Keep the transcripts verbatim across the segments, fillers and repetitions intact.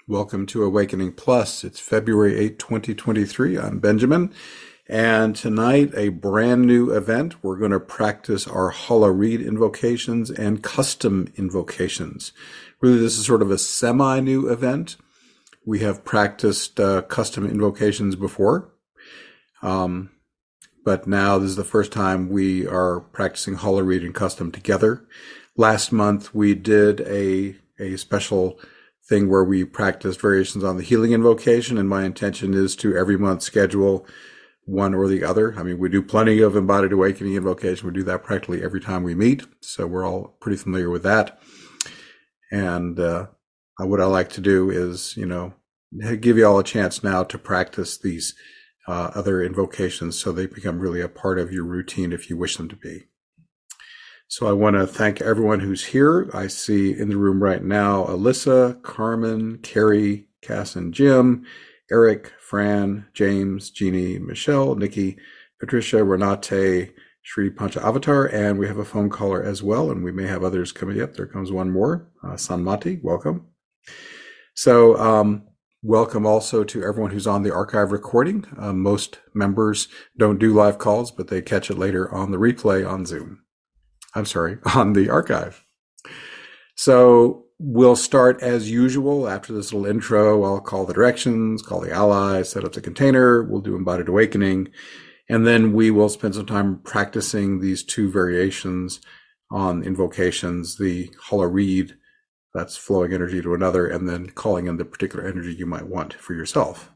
Welcome to Awakening Plus. It's February eighth, twenty twenty-three. I'm Benjamin. And tonight, a brand new event. We're going to practice our Hala Reed invocations and custom invocations. Really, this is sort of a semi-new event. We have practiced uh, custom invocations before. Um, but now this is the first time we are practicing Hala Reed and custom together. Last month, we did a, a special thing where we practiced variations on the healing invocation, and my intention is to every month schedule one or the other. I mean, we do plenty of embodied awakening invocation. We do that practically every time we meet, so we're all pretty familiar with that. And uh, what I like to do is, you know, give you all a chance now to practice these uh, other invocations so they become really a part of your routine if you wish them to be. So I want to thank everyone who's here. I see in the room right now, Alyssa, Carmen, Carrie, Cass and Jim, Eric, Fran, James, Jeannie, Michelle, Nikki, Patricia, Renate, Sri Pancha Avatar, and we have a phone caller as well, and we may have others coming up. There comes one more, uh, Sanmati, welcome. So um, welcome also to everyone who's on the archive recording. Uh, most members don't do live calls, but they catch it later on the replay on Zoom. I'm sorry, on the archive. So we'll start as usual. After this little intro, I'll call the directions, call the allies, set up the container. We'll do embodied awakening. And then we will spend some time practicing these two variations on invocations, the Hala Reed, that's flowing energy to another, and then calling in the particular energy you might want for yourself.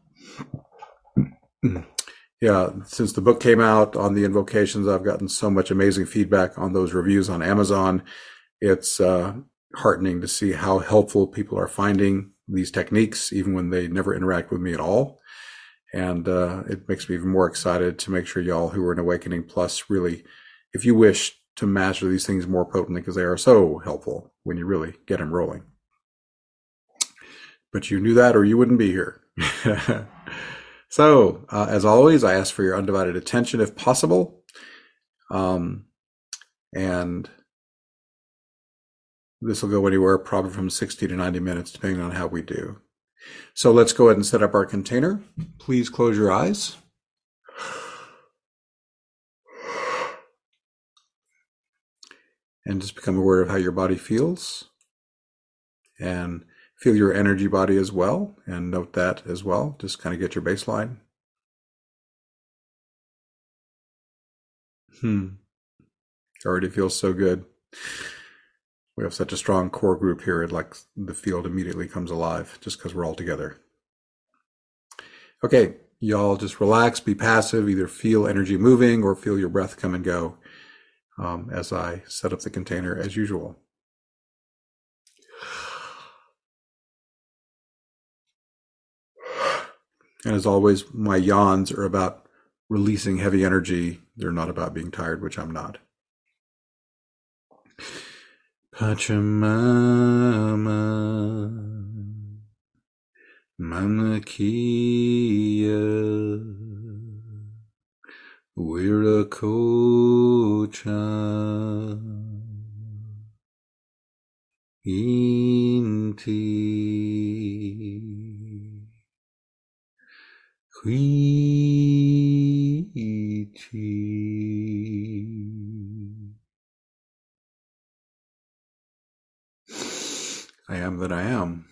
Yeah, since the book came out on the invocations, I've gotten so much amazing feedback on those reviews on Amazon. It's uh, heartening to see how helpful people are finding these techniques, even when they never interact with me at all. And uh, it makes me even more excited to make sure y'all who are in Awakening Plus really, if you wish to master these things more potently, because they are so helpful when you really get them rolling. But you knew that or you wouldn't be here. So, uh, as always, I ask for your undivided attention if possible. Um, and this will go anywhere probably from sixty to ninety minutes, depending on how we do. So let's go ahead and set up our container. Please close your eyes. And just become aware of how your body feels. And feel your energy body as well, and note that as well. Just kind of get your baseline. Hmm. Already feels so good. We have such a strong core group here. It like the field immediately comes alive just because we're all together. Okay, y'all just relax, be passive, either feel energy moving or feel your breath come and go um, as I set up the container as usual. And as always, my yawns are about releasing heavy energy. They're not about being tired, which I'm not. Pachamama Manakiya Virakocha Inti I am that I am.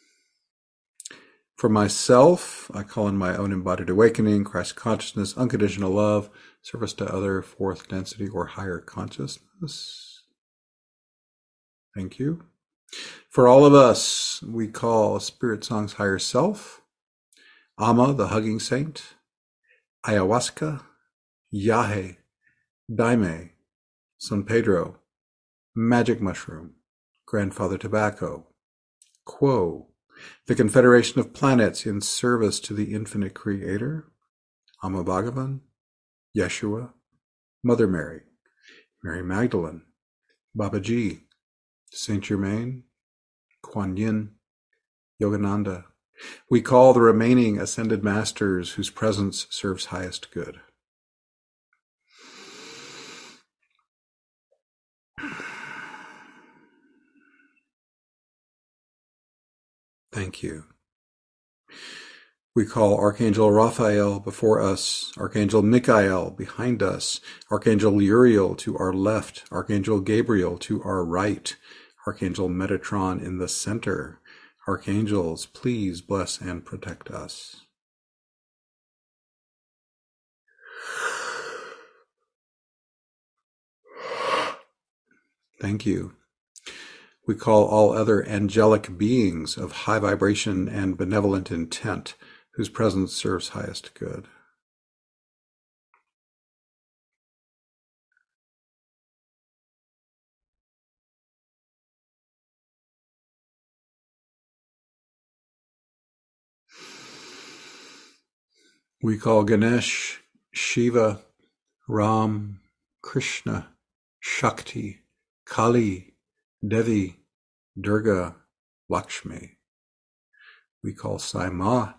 For myself, I call in my own embodied awakening, Christ consciousness, unconditional love, service to other, fourth density or higher consciousness. Thank you. For all of us, we call Spirit Song's higher self, Amma, the hugging saint, ayahuasca, yahe, daime, San Pedro, magic mushroom, grandfather tobacco, Quo, the confederation of planets in service to the infinite creator, Amma Bhagavan, Yeshua, Mother Mary, Mary Magdalene, Babaji, Saint Germain, Kuan Yin, Yogananda. We call the remaining ascended masters whose presence serves highest good. Thank you. We call Archangel Raphael before us, Archangel Michael behind us, Archangel Uriel to our left, Archangel Gabriel to our right, Archangel Metatron in the center. Archangels, please bless and protect us. Thank you. We call all other angelic beings of high vibration and benevolent intent, whose presence serves highest good. We call Ganesh, Shiva, Ram, Krishna, Shakti, Kali, Devi, Durga, Lakshmi. We call Sai Ma.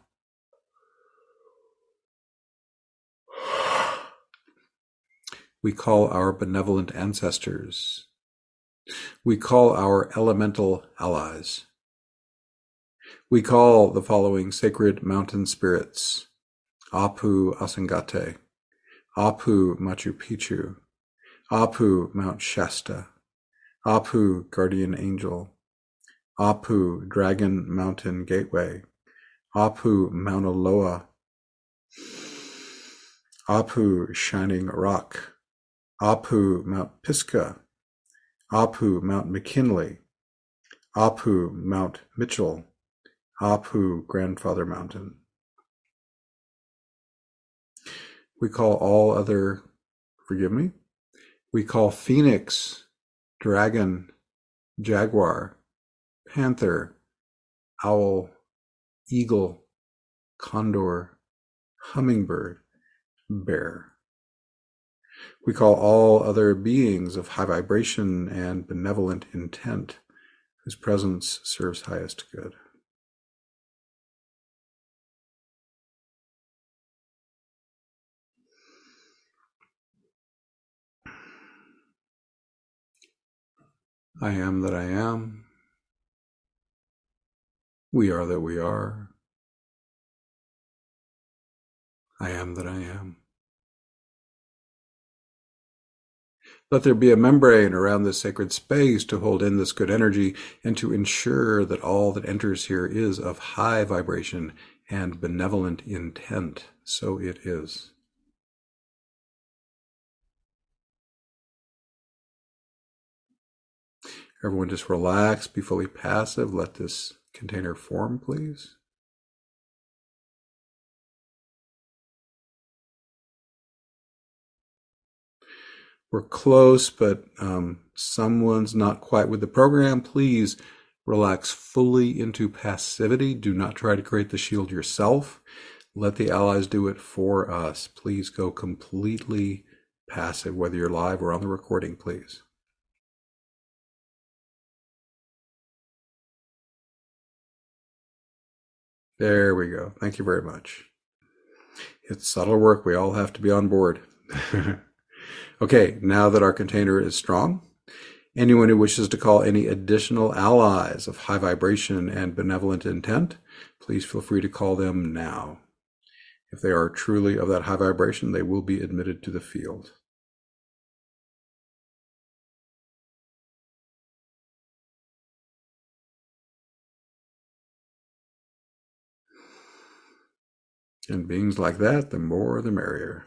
We call our benevolent ancestors. We call our elemental allies. We call the following sacred mountain spirits: Apu Asangate, Apu Machu Picchu, Apu Mount Shasta, Apu Guardian Angel, Apu Dragon Mountain Gateway, Apu Mauna Loa, Apu Shining Rock, Apu Mount Pisgah, Apu Mount McKinley, Apu Mount Mitchell, Apu Grandfather Mountain. We call all other, forgive me, we call Phoenix, Dragon, Jaguar, Panther, Owl, Eagle, Condor, Hummingbird, Bear. We call all other beings of high vibration and benevolent intent, whose presence serves highest good. I am that I am. We are that we are. I am that I am. Let there be a membrane around this sacred space to hold in this good energy and to ensure that all that enters here is of high vibration and benevolent intent. So it is. Everyone just relax, be fully passive. Let this container form, please. We're close, but um, someone's not quite with the program. Please relax fully into passivity. Do not try to create the shield yourself. Let the allies do it for us. Please go completely passive, whether you're live or on the recording, please. There we go. Thank you very much. It's subtle work. We all have to be on board. Okay, now that our container is strong, anyone who wishes to call any additional allies of high vibration and benevolent intent, please feel free to call them now. If they are truly of that high vibration, they will be admitted to the field. And beings like that, the more the merrier.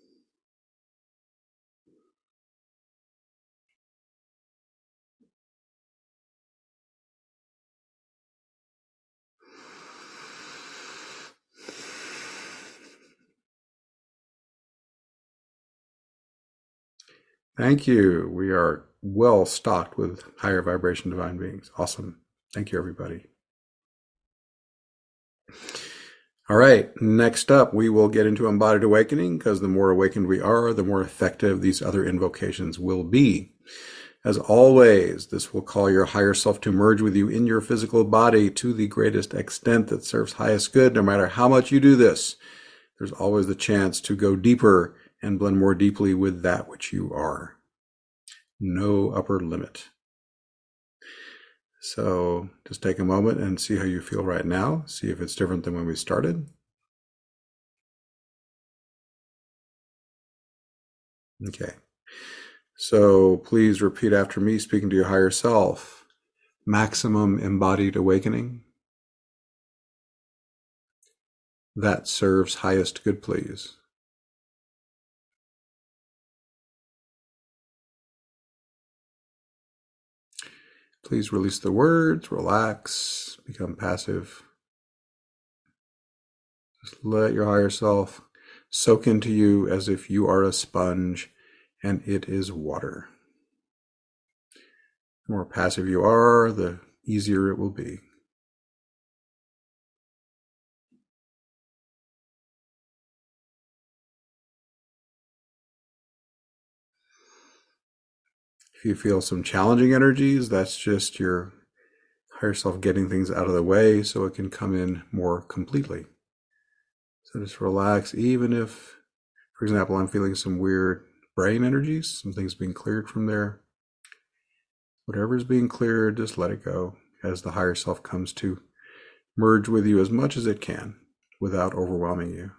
Thank you. We are well stocked with higher vibration divine beings. Awesome. Thank you, everybody. All right, next up, we will get into embodied awakening, because the more awakened we are, the more effective these other invocations will be. As always, this will call your higher self to merge with you in your physical body to the greatest extent that serves highest good. No matter how much you do this, there's always the chance to go deeper and blend more deeply with that which you are. No upper limit. So just take a moment and see how you feel right now. See if it's different than when we started. Okay. So please repeat after me, speaking to your higher self. Maximum embodied awakening. That serves highest good, please. Please release the words, relax, become passive. Just let your higher self soak into you as if you are a sponge and it is water. The more passive you are, the easier it will be. If you feel some challenging energies, that's just your higher self getting things out of the way so it can come in more completely. So just relax, even if, for example, I'm feeling some weird brain energies, some things being cleared from there. Whatever is being cleared, just let it go as the higher self comes to merge with you as much as it can without overwhelming you.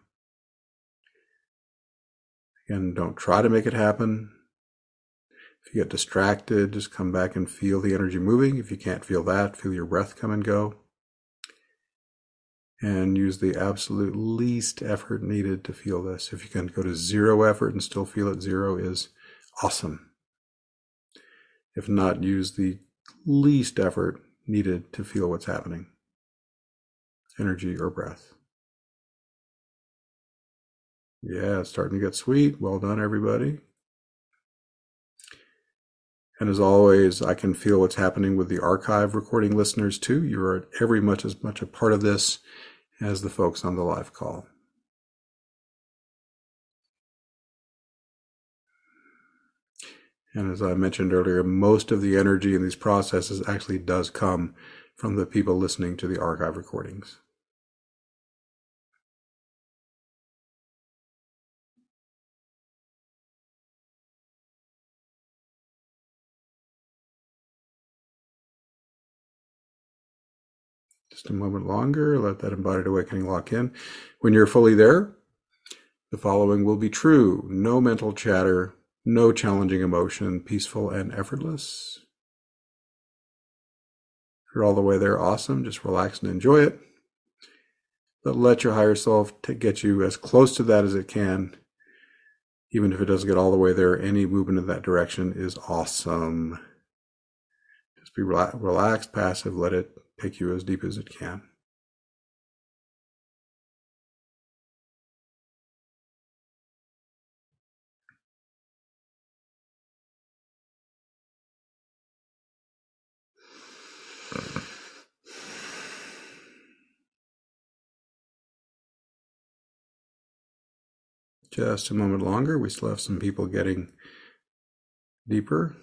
Again, don't try to make it happen. If you get distracted, just come back and feel the energy moving. If you can't feel that, feel your breath come and go. And use the absolute least effort needed to feel this. If you can go to zero effort and still feel it, zero is awesome. If not, use the least effort needed to feel what's happening. Energy or breath. Yeah, it's starting to get sweet. Well done, everybody. And as always, I can feel what's happening with the archive recording listeners too. You are every much as much a part of this as the folks on the live call. And as I mentioned earlier, most of the energy in these processes actually does come from the people listening to the archive recordings. Just a moment longer, let that embodied awakening lock in. When you're fully there, the following will be true. No mental chatter, no challenging emotion, peaceful and effortless. If you're all the way there, awesome. Just relax and enjoy it. But let your higher self to get you as close to that as it can. Even if it doesn't get all the way there, any movement in that direction is awesome. Just be relaxed, passive, let it take you as deep as it can. Just a moment longer. We still have some people getting deeper.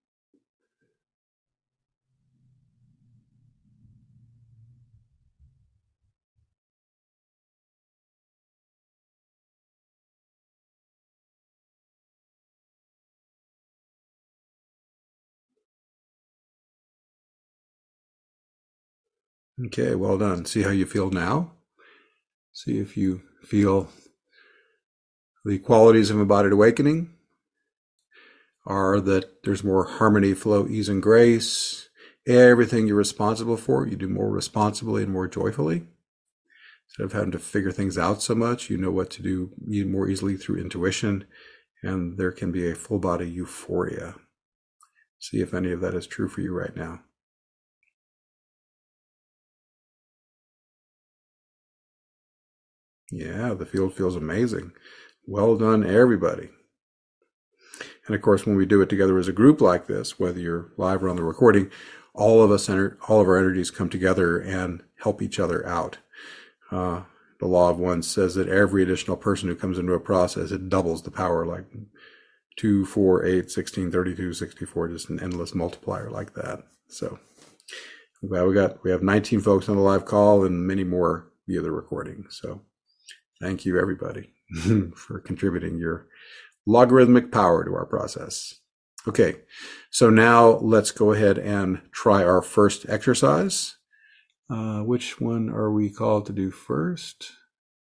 Okay, well done. See how you feel now. See if you feel the qualities of embodied awakening are that there's more harmony, flow, ease, and grace. Everything you're responsible for, you do more responsibly and more joyfully. Instead of having to figure things out so much, you know what to do more easily through intuition, and there can be a full body euphoria. See if any of that is true for you right now. Yeah, the field feels amazing. Well done, everybody. And of course, when we do it together as a group like this, whether you're live or on the recording, all of us, all of our energies come together and help each other out. Uh, the law of one says that every additional person who comes into a process, it doubles the power, like two, four, eight, sixteen, thirty-two, sixty-four, just an endless multiplier like that. So well, we got we have nineteen folks on the live call and many more via the recording. So thank you, everybody, for contributing your logarithmic power to our process. Okay, so now let's go ahead and try our first exercise. Uh, which one are we called to do first?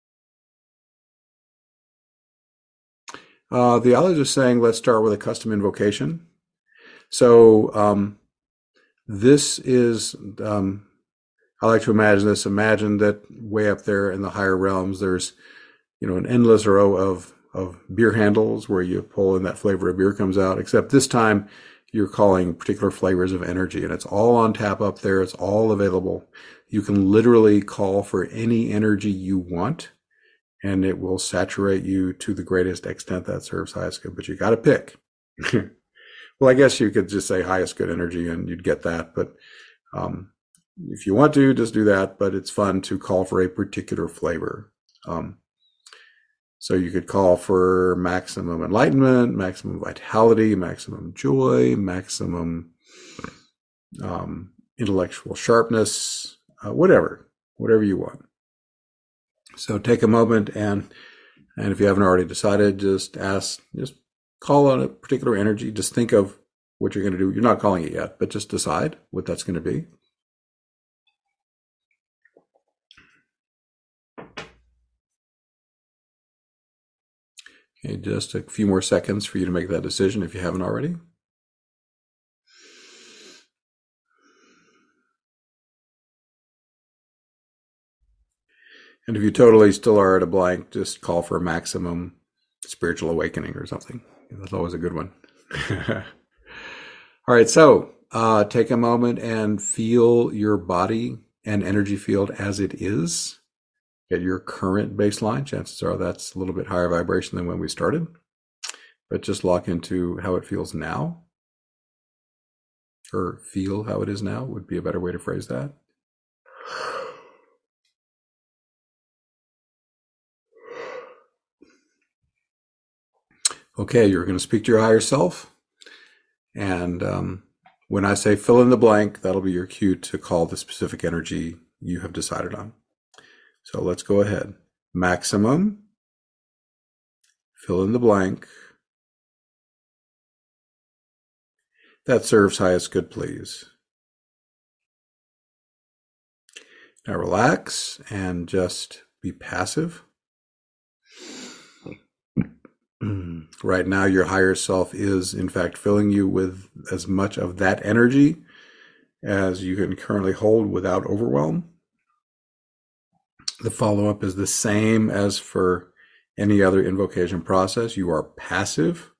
Uh, the authors are saying let's start with a custom invocation. So um, this is, um, I like to imagine this. Imagine that way up there in the higher realms, there's, you know, an endless row of of beer handles where you pull and that flavor of beer comes out. Except this time, you're calling particular flavors of energy, and it's all on tap up there. It's all available. You can literally call for any energy you want, and it will saturate you to the greatest extent that serves highest good. But you got to pick. Well, I guess you could just say highest good energy, and you'd get that. But um, if you want to, just do that. But it's fun to call for a particular flavor. Um, so you could call for maximum enlightenment, maximum vitality, maximum joy, maximum um, intellectual sharpness, uh, whatever, whatever you want. So take a moment and and if you haven't already decided, just ask, just call on a particular energy. Just think of what you're going to do. You're not calling it yet, but just decide what that's going to be. Okay, just a few more seconds for you to make that decision if you haven't already. And if you totally still are at a blank, just call for a maximum spiritual awakening or something. That's always a good one. All right, so uh, take a moment and feel your body and energy field as it is at your current baseline. Chances are that's a little bit higher vibration than when we started, but just lock into how it feels now, or feel how it is now would be a better way to phrase that. Okay, you're going to speak to your higher self, and um, when I say fill in the blank, that'll be your cue to call the specific energy you have decided on. So let's go ahead. Maximum, fill in the blank. That serves highest good, please. Now relax and just be passive. Right now, your higher self is, in fact, filling you with as much of that energy as you can currently hold without overwhelm. The follow-up is the same as for any other invocation process. You are passive.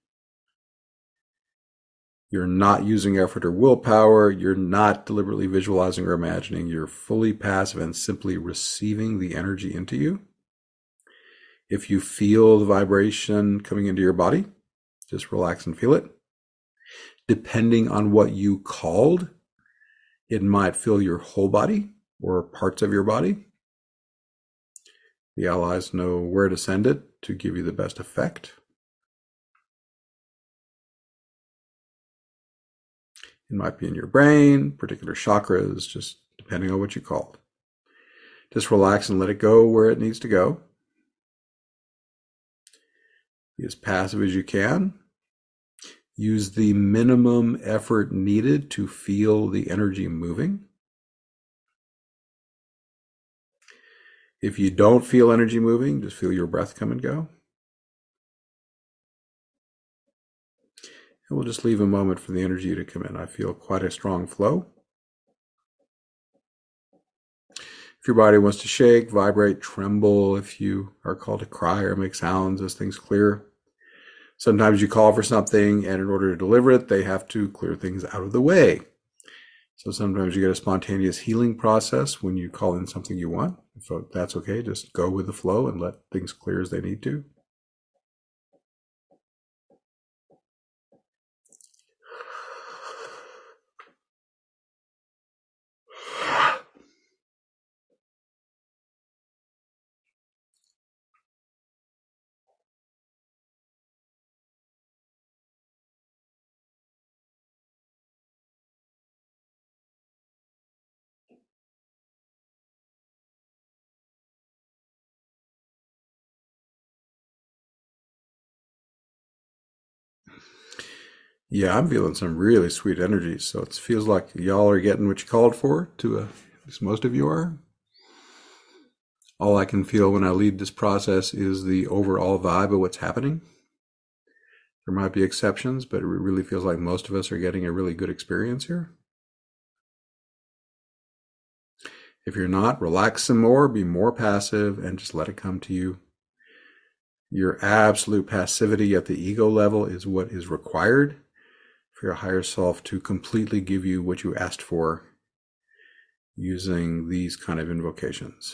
You're not using effort or willpower. You're not deliberately visualizing or imagining. You're fully passive and simply receiving the energy into you. If you feel the vibration coming into your body, just relax and feel it. Depending on what you called, it might fill your whole body or parts of your body. The allies know where to send it to give you the best effect. It might be in your brain, particular chakras, just depending on what you called. Just relax and let it go where it needs to go. Be as passive as you can. Use the minimum effort needed to feel the energy moving. If you don't feel energy moving, just feel your breath come and go. And we'll just leave a moment for the energy to come in. I feel quite a strong flow. If your body wants to shake, vibrate, tremble, if you are called to cry or make sounds as things clear. Sometimes you call for something, and in order to deliver it, they have to clear things out of the way. So sometimes you get a spontaneous healing process when you call in something you want. So that's okay. Just go with the flow and let things clear as they need to. Yeah, I'm feeling some really sweet energy. So it feels like y'all are getting what you called for, to uh, at least most of you are. All I can feel when I lead this process is the overall vibe of what's happening. There might be exceptions, but it really feels like most of us are getting a really good experience here. If you're not, relax some more, be more passive, and just let it come to you. Your absolute passivity at the ego level is what is required for your higher self to completely give you what you asked for using these kind of invocations.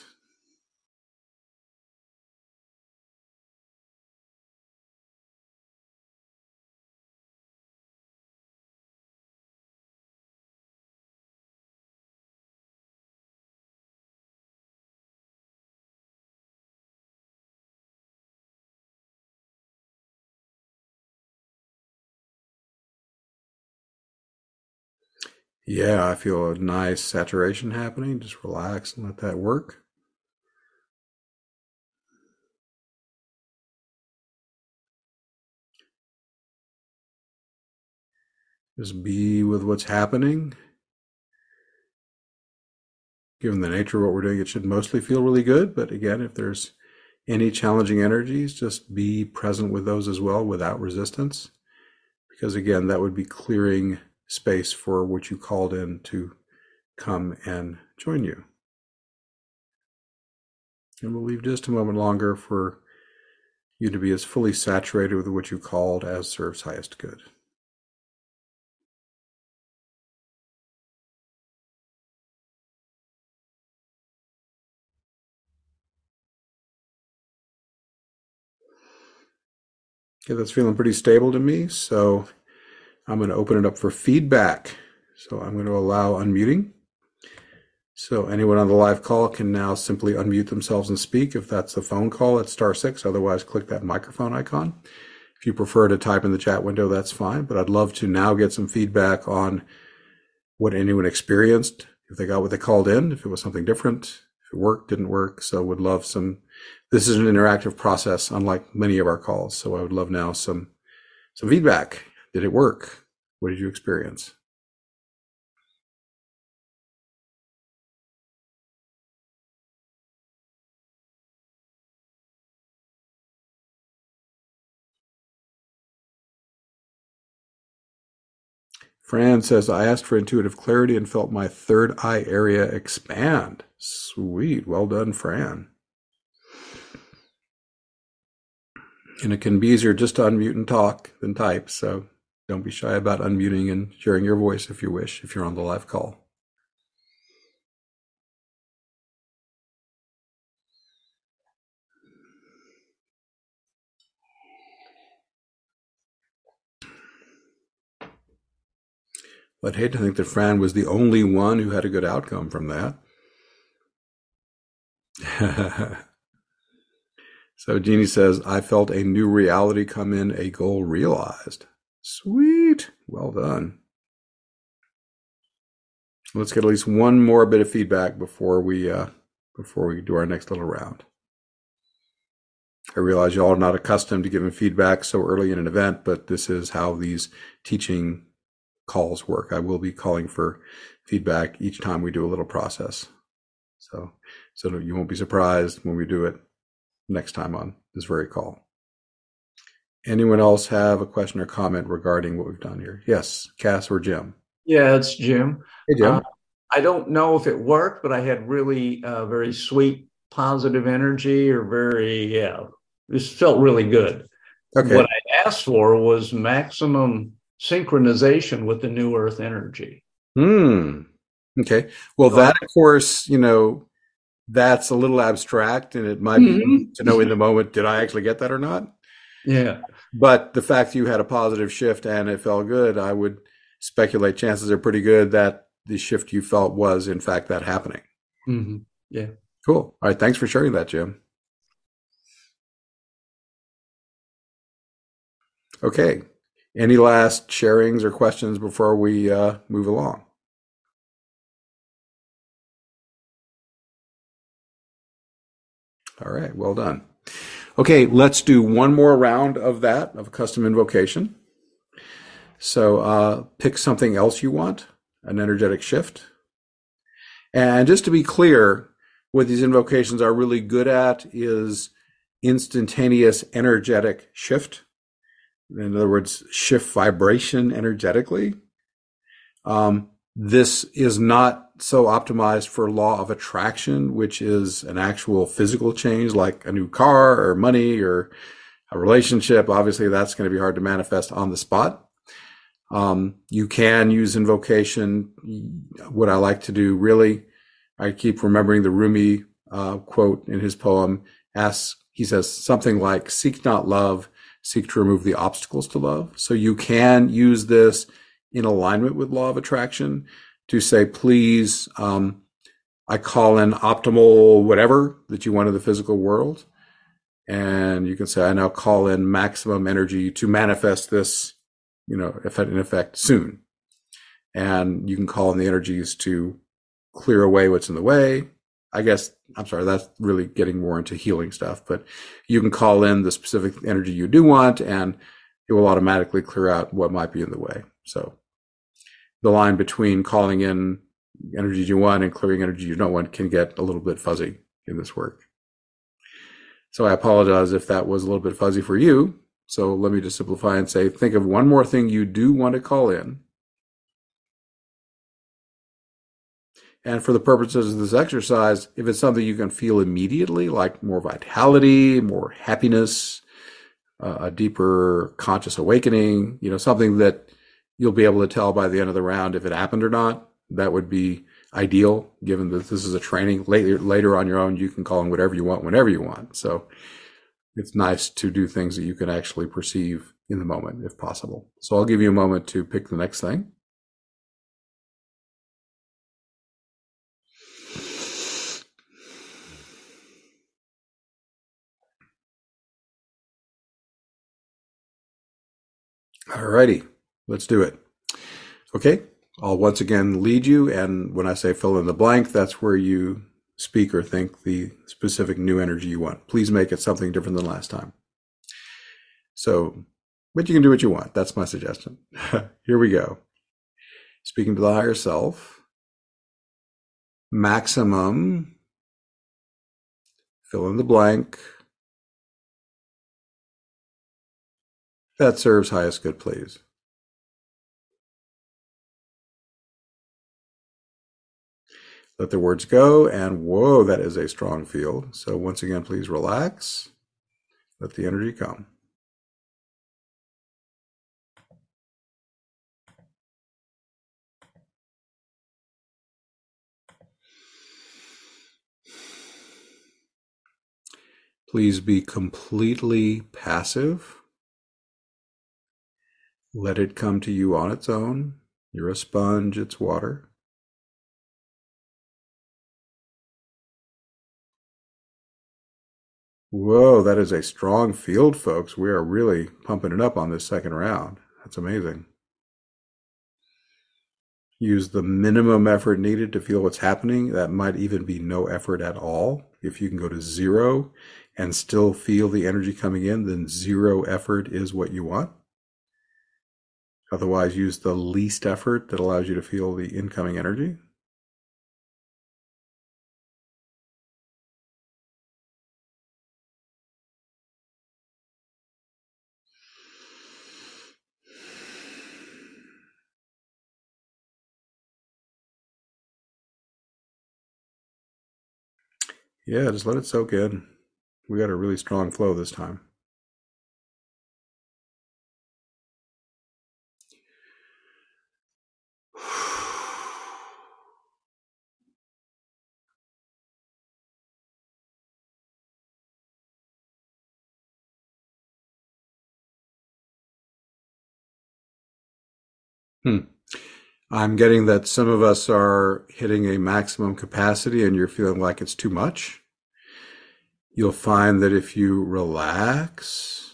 Yeah, I feel a nice saturation happening. Just relax and let that work. Just be with what's happening. Given the nature of what we're doing, it should mostly feel really good. But again, if there's any challenging energies, just be present with those as well without resistance. Because again, that would be clearing space for what you called in to come and join you. And we'll leave just a moment longer for you to be as fully saturated with what you called as serves highest good. Okay, that's feeling pretty stable to me. So I'm going to open it up for feedback. So I'm going to allow unmuting. So anyone on the live call can now simply unmute themselves and speak. If that's the phone call, it's star six. Otherwise, click that microphone icon. If you prefer to type in the chat window, that's fine. But I'd love to now get some feedback on what anyone experienced, if they got what they called in, if it was something different, if it worked, didn't work. So would love some, this is an interactive process, unlike many of our calls. So I would love now some, some feedback. Did it work? What did you experience? Fran says, I asked for intuitive clarity and felt my third eye area expand. Sweet. Well done, Fran. And it can be easier just to unmute and talk than type. So don't be shy about unmuting and sharing your voice if you wish, if you're on the live call. I'd hate to think that Fran was the only one who had a good outcome from that. So Jeannie says, I felt a new reality come in, a goal realized. Sweet. Well done. Let's get at least one more bit of feedback before we uh, before we do our next little round. I realize y'all are not accustomed to giving feedback so early in an event, but this is how these teaching calls work. I will be calling for feedback each time we do a little process. So, so you won't be surprised when we do it next time on this very call. Anyone else have a question or comment regarding what we've done here? Yes, Cass or Jim? Yeah, it's Jim. Hey, Jim. Uh, I don't know if it worked, but I had really uh, very sweet, positive energy, or very, yeah, this felt really good. Okay. What I asked for was maximum synchronization with the new Earth energy. Hmm. Okay. Well, So I, that, of course, you know, that's a little abstract and it might be Mhm. to know in the moment, did I actually get that or not? Yeah. But the fact that you had a positive shift and it felt good, I would speculate chances are pretty good that the shift you felt was, in fact, that happening. hmm Yeah. Cool. All right. Thanks for sharing that, Jim. Okay. Any last sharings or questions before we uh, move along? All right. Well done. Okay. Let's do one more round of that, of custom invocation. So uh, pick something else you want, an energetic shift. And just to be clear, what these invocations are really good at is instantaneous energetic shift. In other words, shift vibration energetically. Um, this is not so optimized for law of attraction, which is an actual physical change like a new car or money or a relationship. Obviously, that's going to be hard to manifest on the spot. Um, you can use invocation. What I like to do, really, I keep remembering the Rumi uh, quote in his poem. Asks, he says something like, "Seek not love, seek to remove the obstacles to love." So you can use this in alignment with law of attraction to say, please, um, I call in optimal whatever that you want in the physical world. And you can say, I now call in maximum energy to manifest this, you know, in effect soon. And you can call in the energies to clear away what's in the way. I guess, I'm sorry, that's really getting more into healing stuff, but you can call in the specific energy you do want and it will automatically clear out what might be in the way. So the line between calling in energies you want and clearing energy you don't want can get a little bit fuzzy in this work. So I apologize if that was a little bit fuzzy for you. So let me just simplify and say, think of one more thing you do want to call in. And for the purposes of this exercise, if it's something you can feel immediately, like more vitality, more happiness, uh, a deeper conscious awakening, you know, something that you'll be able to tell by the end of the round if it happened or not, that would be ideal, given that this is a training. Later, later on your own, you can call in whatever you want, whenever you want. So it's nice to do things that you can actually perceive in the moment, if possible. So I'll give you a moment to pick the next thing. All righty, let's do it. Okay, I'll once again lead you, and when I say fill in the blank, that's where you speak or think the specific new energy you want. Please make it something different than last time. So, but you can do what you want. That's my suggestion. Here we go. Speaking to the higher self, maximum, fill in the blank, that serves highest good, please. Let the words go, and whoa, that is a strong field. So once again, please relax. Let the energy come. Please be completely passive. Let it come to you on its own. You're a sponge, it's water. Whoa, that is a strong field, folks. We are really pumping it up on this second round. That's amazing. Use the minimum effort needed to feel what's happening. That might even be no effort at all. If you can go to zero and still feel the energy coming in, then zero effort is what you want. Otherwise, use the least effort that allows you to feel the incoming energy. Yeah, just let it soak in. We got a really strong flow this time. Hmm. I'm getting that some of us are hitting a maximum capacity and you're feeling like it's too much. You'll find that if you relax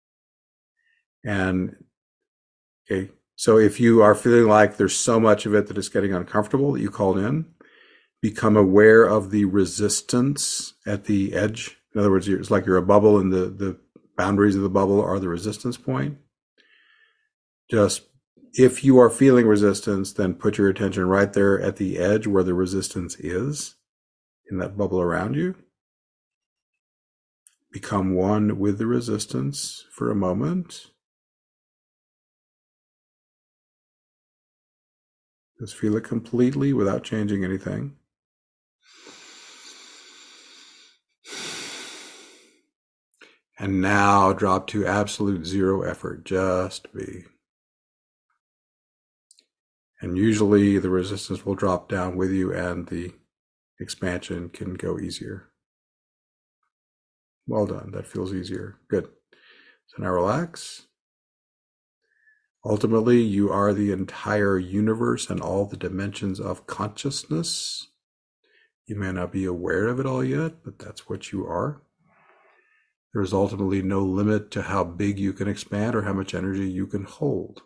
and, okay, so if you are feeling like there's so much of it that it's getting uncomfortable that you called in, become aware of the resistance at the edge. In other words, it's like you're a bubble and the, the boundaries of the bubble are the resistance point. Just If you are feeling resistance, then put your attention right there at the edge where the resistance is in that bubble around you. Become one with the resistance for a moment. Just feel it completely without changing anything. And now drop to absolute zero effort. Just be. And usually the resistance will drop down with you and the expansion can go easier. Well done. That feels easier. Good. So now relax. Ultimately, you are the entire universe and all the dimensions of consciousness. You may not be aware of it all yet, but that's what you are. There is ultimately no limit to how big you can expand or how much energy you can hold.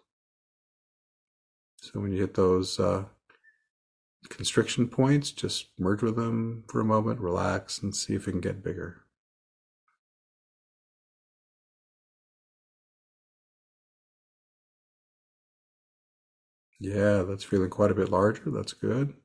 So when you hit those uh, constriction points, just merge with them for a moment, relax, and see if it can get bigger. Yeah, that's feeling quite a bit larger. That's good.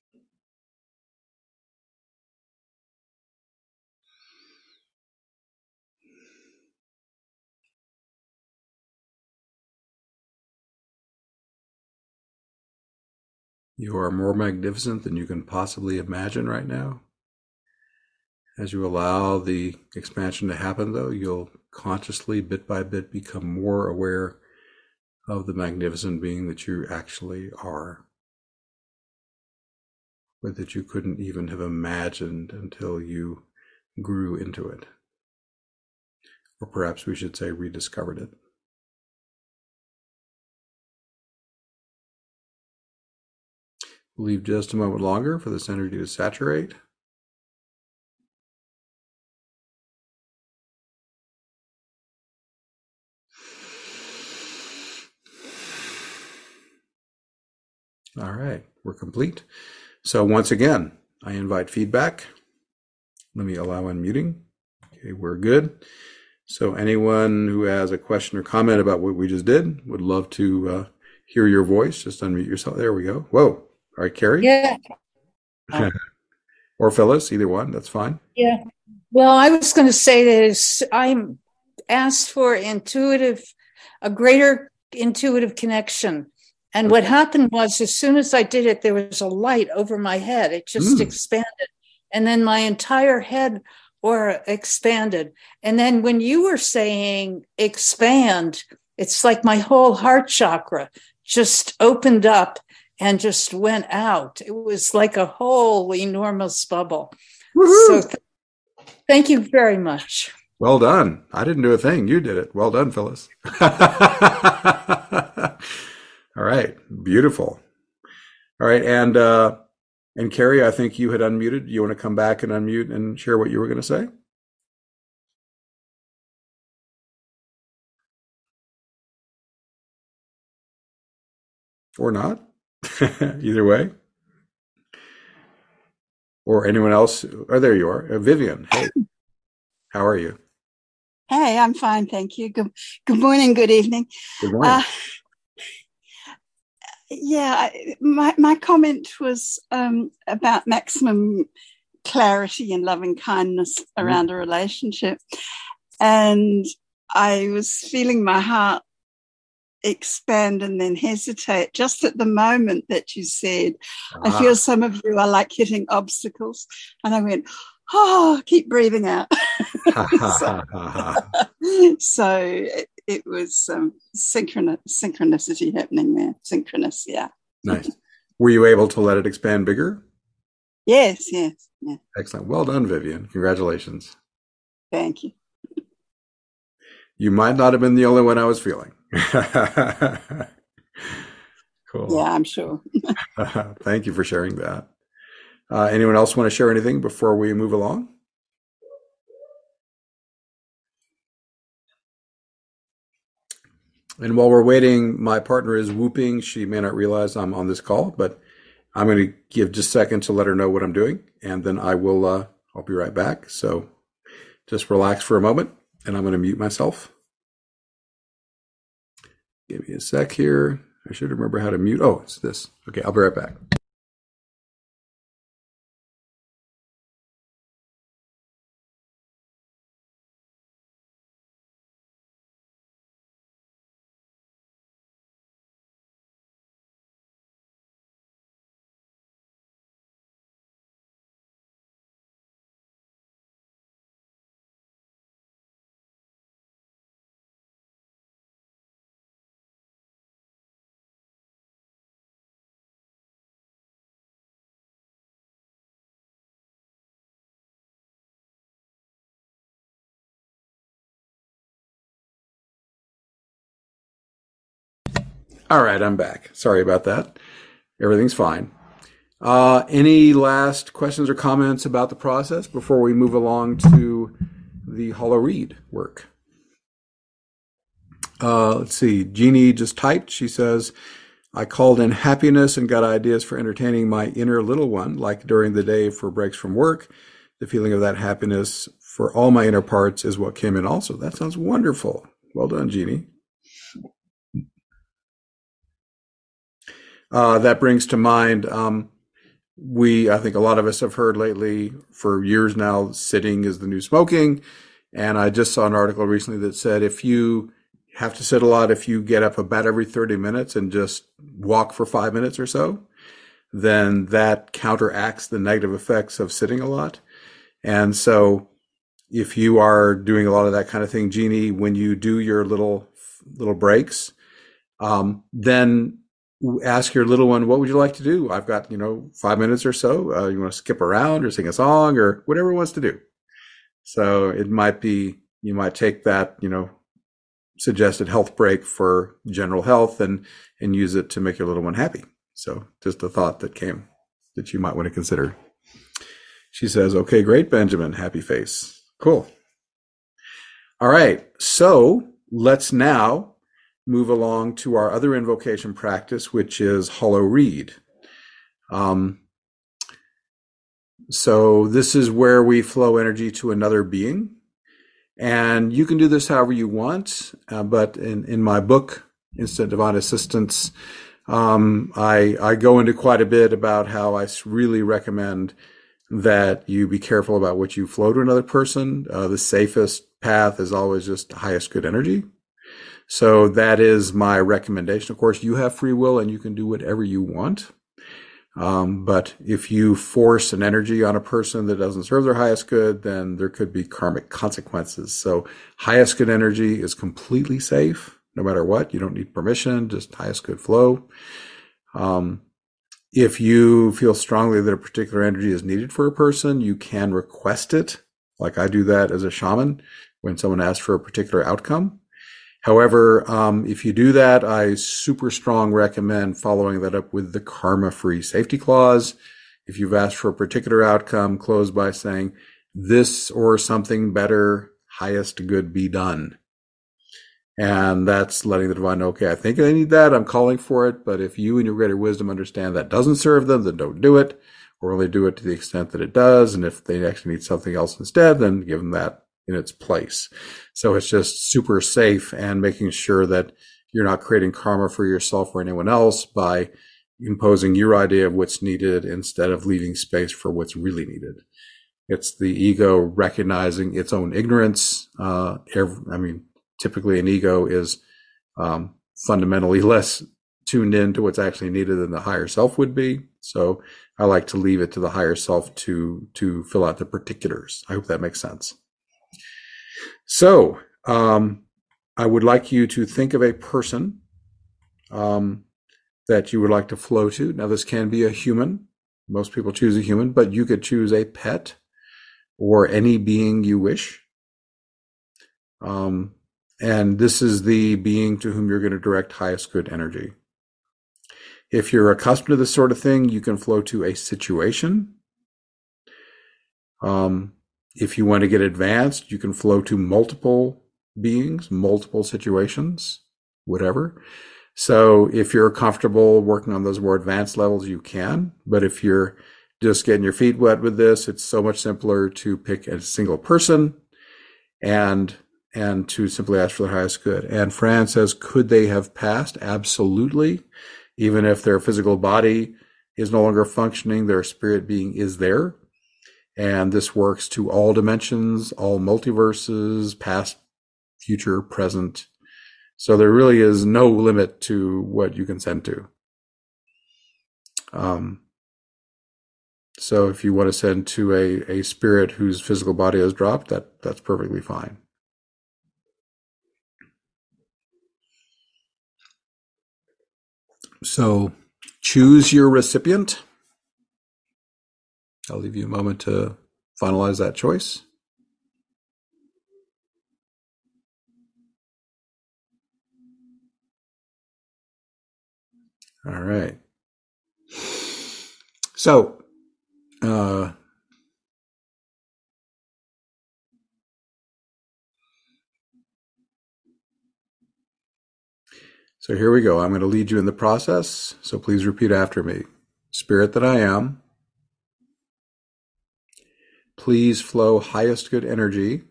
You are more magnificent than you can possibly imagine right now. As you allow the expansion to happen, though, you'll consciously, bit by bit, become more aware of the magnificent being that you actually are, but that you couldn't even have imagined until you grew into it. Or perhaps we should say rediscovered it. We'll leave just a moment longer for this energy to saturate. All right, we're complete. So once again, I invite feedback. Let me allow unmuting. Okay, we're good. So anyone who has a question or comment about what we just did would love to uh, hear your voice. Just unmute yourself. There we go. Whoa. All right, Carrie? Yeah. Or Phyllis, either one. That's fine. Yeah. Well, I was going to say that I'm asked for intuitive, a greater intuitive connection. And what happened was, as soon as I did it, there was a light over my head. It just mm. expanded. And then my entire head or expanded. And then when you were saying expand, it's like my whole heart chakra just opened up and just went out. It was like a whole enormous bubble. Woo-hoo. So th- thank you very much. Well done. I didn't do a thing. You did it. Well done, Phyllis. All right. Beautiful. All right. And, uh, and Carrie, I think you had unmuted. You want to come back and unmute and share what you were going to say? Or not? Either way. Or anyone else? Oh, there you are. Uh, Vivian. Hey, how are you? Hey, I'm fine. Thank you. Good, good morning. Good evening. Good morning. Uh, yeah, my, my comment was um, about maximum clarity and loving kindness around mm. a relationship. And I was feeling my heart expand and then hesitate just at the moment that you said, ah. I feel some of you are like hitting obstacles. And I went, oh, keep breathing out. so so it, it was um, synchron- synchronicity happening there. Synchronous, yeah. Nice. Were you able to let it expand bigger? Yes, yes. Yeah. Excellent. Well done, Vivian. Congratulations. Thank you. You might not have been the only one I was feeling. Cool. Yeah, I'm sure. Thank you for sharing that. Uh, anyone else want to share anything before we move along? And while we're waiting, my partner is whooping. She may not realize I'm on this call, but I'm going to give just a second to let her know what I'm doing, and then I will. Uh, I'll be right back. So just relax for a moment, and I'm going to mute myself. Give me a sec here. I should remember how to mute. Oh, it's this. Okay, I'll be right back. All right, I'm back. Sorry about that. Everything's fine. Uh, any last questions or comments about the process before we move along to the Holo Read work? Uh, let's see. Jeannie just typed. She says, I called in happiness and got ideas for entertaining my inner little one, like during the day for breaks from work. The feeling of that happiness for all my inner parts is what came in also. That sounds wonderful. Well done, Jeannie. Uh, that brings to mind, um, we, I think a lot of us have heard lately for years now, sitting is the new smoking. And I just saw an article recently that said if you have to sit a lot, if you get up about every thirty minutes and just walk for five minutes or so, then that counteracts the negative effects of sitting a lot. And so if you are doing a lot of that kind of thing, Jeannie, when you do your little, little breaks, um, then ask your little one, what would you like to do? I've got, you know, five minutes or so. Uh, you want to skip around or sing a song or whatever it wants to do. So it might be, you might take that, you know, suggested health break for general health and, and use it to make your little one happy. So just a thought that came that you might want to consider. She says, okay, great, Benjamin. Happy face. Cool. All right. So let's now move along to our other invocation practice, which is Holo Read. Um, so this is where we flow energy to another being. And you can do this however you want. Uh, but in, in my book, Instant Divine Assistance, um, I, I go into quite a bit about how I really recommend that you be careful about what you flow to another person. Uh, the safest path is always just highest good energy. So that is my recommendation. Of course, you have free will and you can do whatever you want. Um, but if you force an energy on a person that doesn't serve their highest good, then there could be karmic consequences. So highest good energy is completely safe, no matter what. You don't need permission, just highest good flow. Um, if you feel strongly that a particular energy is needed for a person, you can request it. Like I do that as a shaman when someone asks for a particular outcome. However, um, if you do that, I super strong recommend following that up with the karma-free safety clause. If you've asked for a particular outcome, close by saying, this or something better, highest good be done. And that's letting the divine know, okay, I think I need that. I'm calling for it. But if you and your greater wisdom understand that doesn't serve them, then don't do it, or only do it to the extent that it does. And if they actually need something else instead, then give them that in its place. So it's just super safe and making sure that you're not creating karma for yourself or anyone else by imposing your idea of what's needed instead of leaving space for what's really needed. It's the ego recognizing its own ignorance. Uh, every, I mean, typically an ego is um, fundamentally less tuned in to what's actually needed than the higher self would be. So I like to leave it to the higher self to, to fill out the particulars. I hope that makes sense. So, um, I would like you to think of a person, um, that you would like to flow to. Now, this can be a human. Most people choose a human, but you could choose a pet or any being you wish. Um, and this is the being to whom you're going to direct highest good energy. If you're accustomed to this sort of thing, you can flow to a situation. Um, If you want to get advanced, you can flow to multiple beings, multiple situations, whatever. So if you're comfortable working on those more advanced levels, you can. But if you're just getting your feet wet with this, it's so much simpler to pick a single person and and to simply ask for the highest good. And Fran says, could they have passed? Absolutely. Even if their physical body is no longer functioning, their spirit being is there. And this works to all dimensions, all multiverses, past, future, present. So there really is no limit to what you can send to. Um, so if you want to send to a, a spirit whose physical body has dropped, that, that's perfectly fine. So choose your recipient. I'll leave you a moment to finalize that choice. All right. So, uh, so here we go. I'm going to lead you in the process. So please repeat after me. Spirit that I am, please flow highest good energy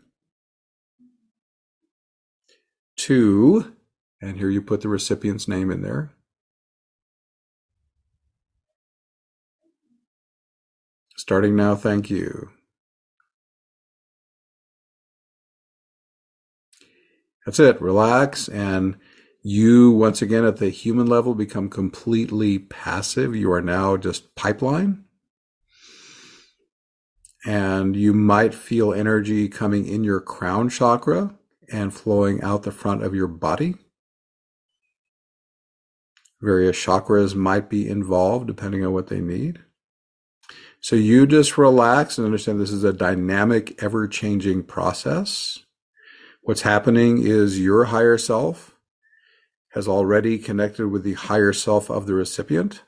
to, and here you put the recipient's name in there. Starting now, thank you. That's it. Relax. And you, once again, at the human level, become completely passive. You are now just pipeline. And you might feel energy coming in your crown chakra and flowing out the front of your body. Various chakras might be involved depending on what they need. So you just relax and understand this is a dynamic, ever-changing process. What's happening is your higher self has already connected with the higher self of the recipient.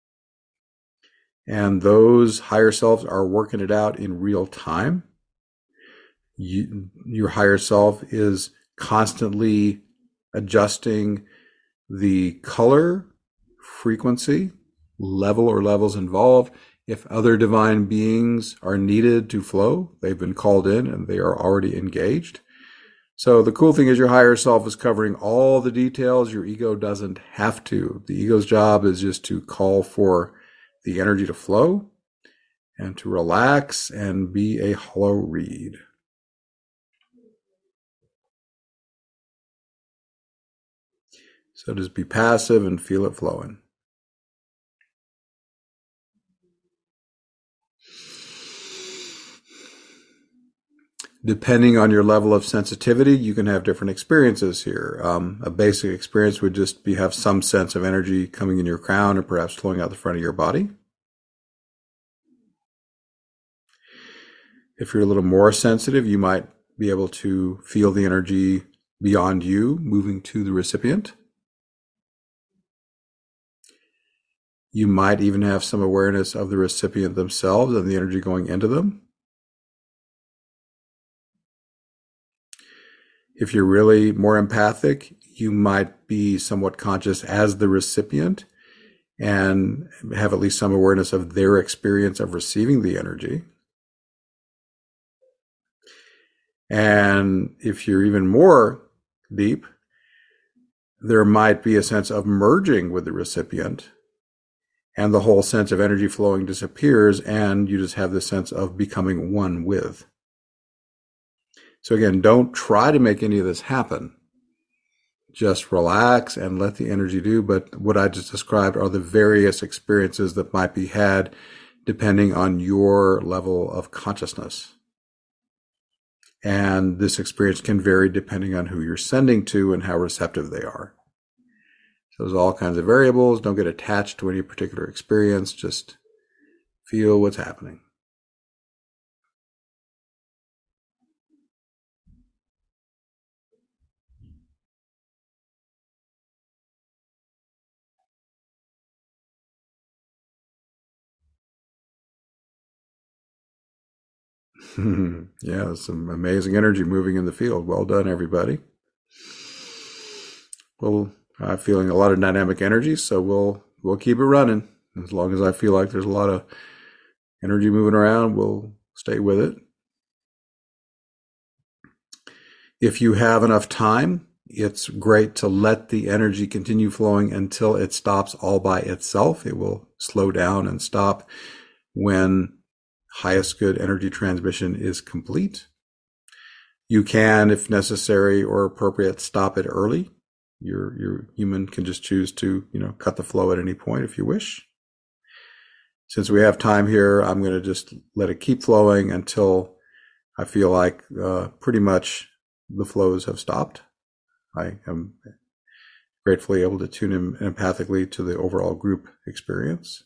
And those higher selves are working it out in real time. You, your higher self is constantly adjusting the color, frequency, level or levels involved. If other divine beings are needed to flow, they've been called in and they are already engaged. So the cool thing is your higher self is covering all the details. Your ego doesn't have to. The ego's job is just to call for the energy to flow and to relax and be a hollow reed. So just be passive and feel it flowing. Depending on your level of sensitivity, you can have different experiences here. Um, a basic experience would just be have some sense of energy coming in your crown and perhaps flowing out the front of your body. If you're a little more sensitive, you might be able to feel the energy beyond you moving to the recipient. You might even have some awareness of the recipient themselves and the energy going into them. If you're really more empathic, you might be somewhat conscious as the recipient and have at least some awareness of their experience of receiving the energy. And if you're even more deep, there might be a sense of merging with the recipient, and the whole sense of energy flowing disappears, and you just have this sense of becoming one with. So again, don't try to make any of this happen. Just relax and let the energy do. But what I just described are the various experiences that might be had depending on your level of consciousness. And this experience can vary depending on who you're sending to and how receptive they are. So there's all kinds of variables. Don't get attached to any particular experience. Just feel what's happening. Yeah, some amazing energy moving in the field. Well done, everybody. Well, I'm feeling a lot of dynamic energy, so we'll we'll keep it running. As long as I feel like there's a lot of energy moving around, we'll stay with it. If you have enough time, it's great to let the energy continue flowing until it stops all by itself. It will slow down and stop when highest good energy transmission is complete. You can, if necessary or appropriate, stop it early. Your your human can just choose to, you know, cut the flow at any point if you wish. Since we have time here, I'm going to just let it keep flowing until I feel like uh, pretty much the flows have stopped. I am gratefully able to tune in empathically to the overall group experience.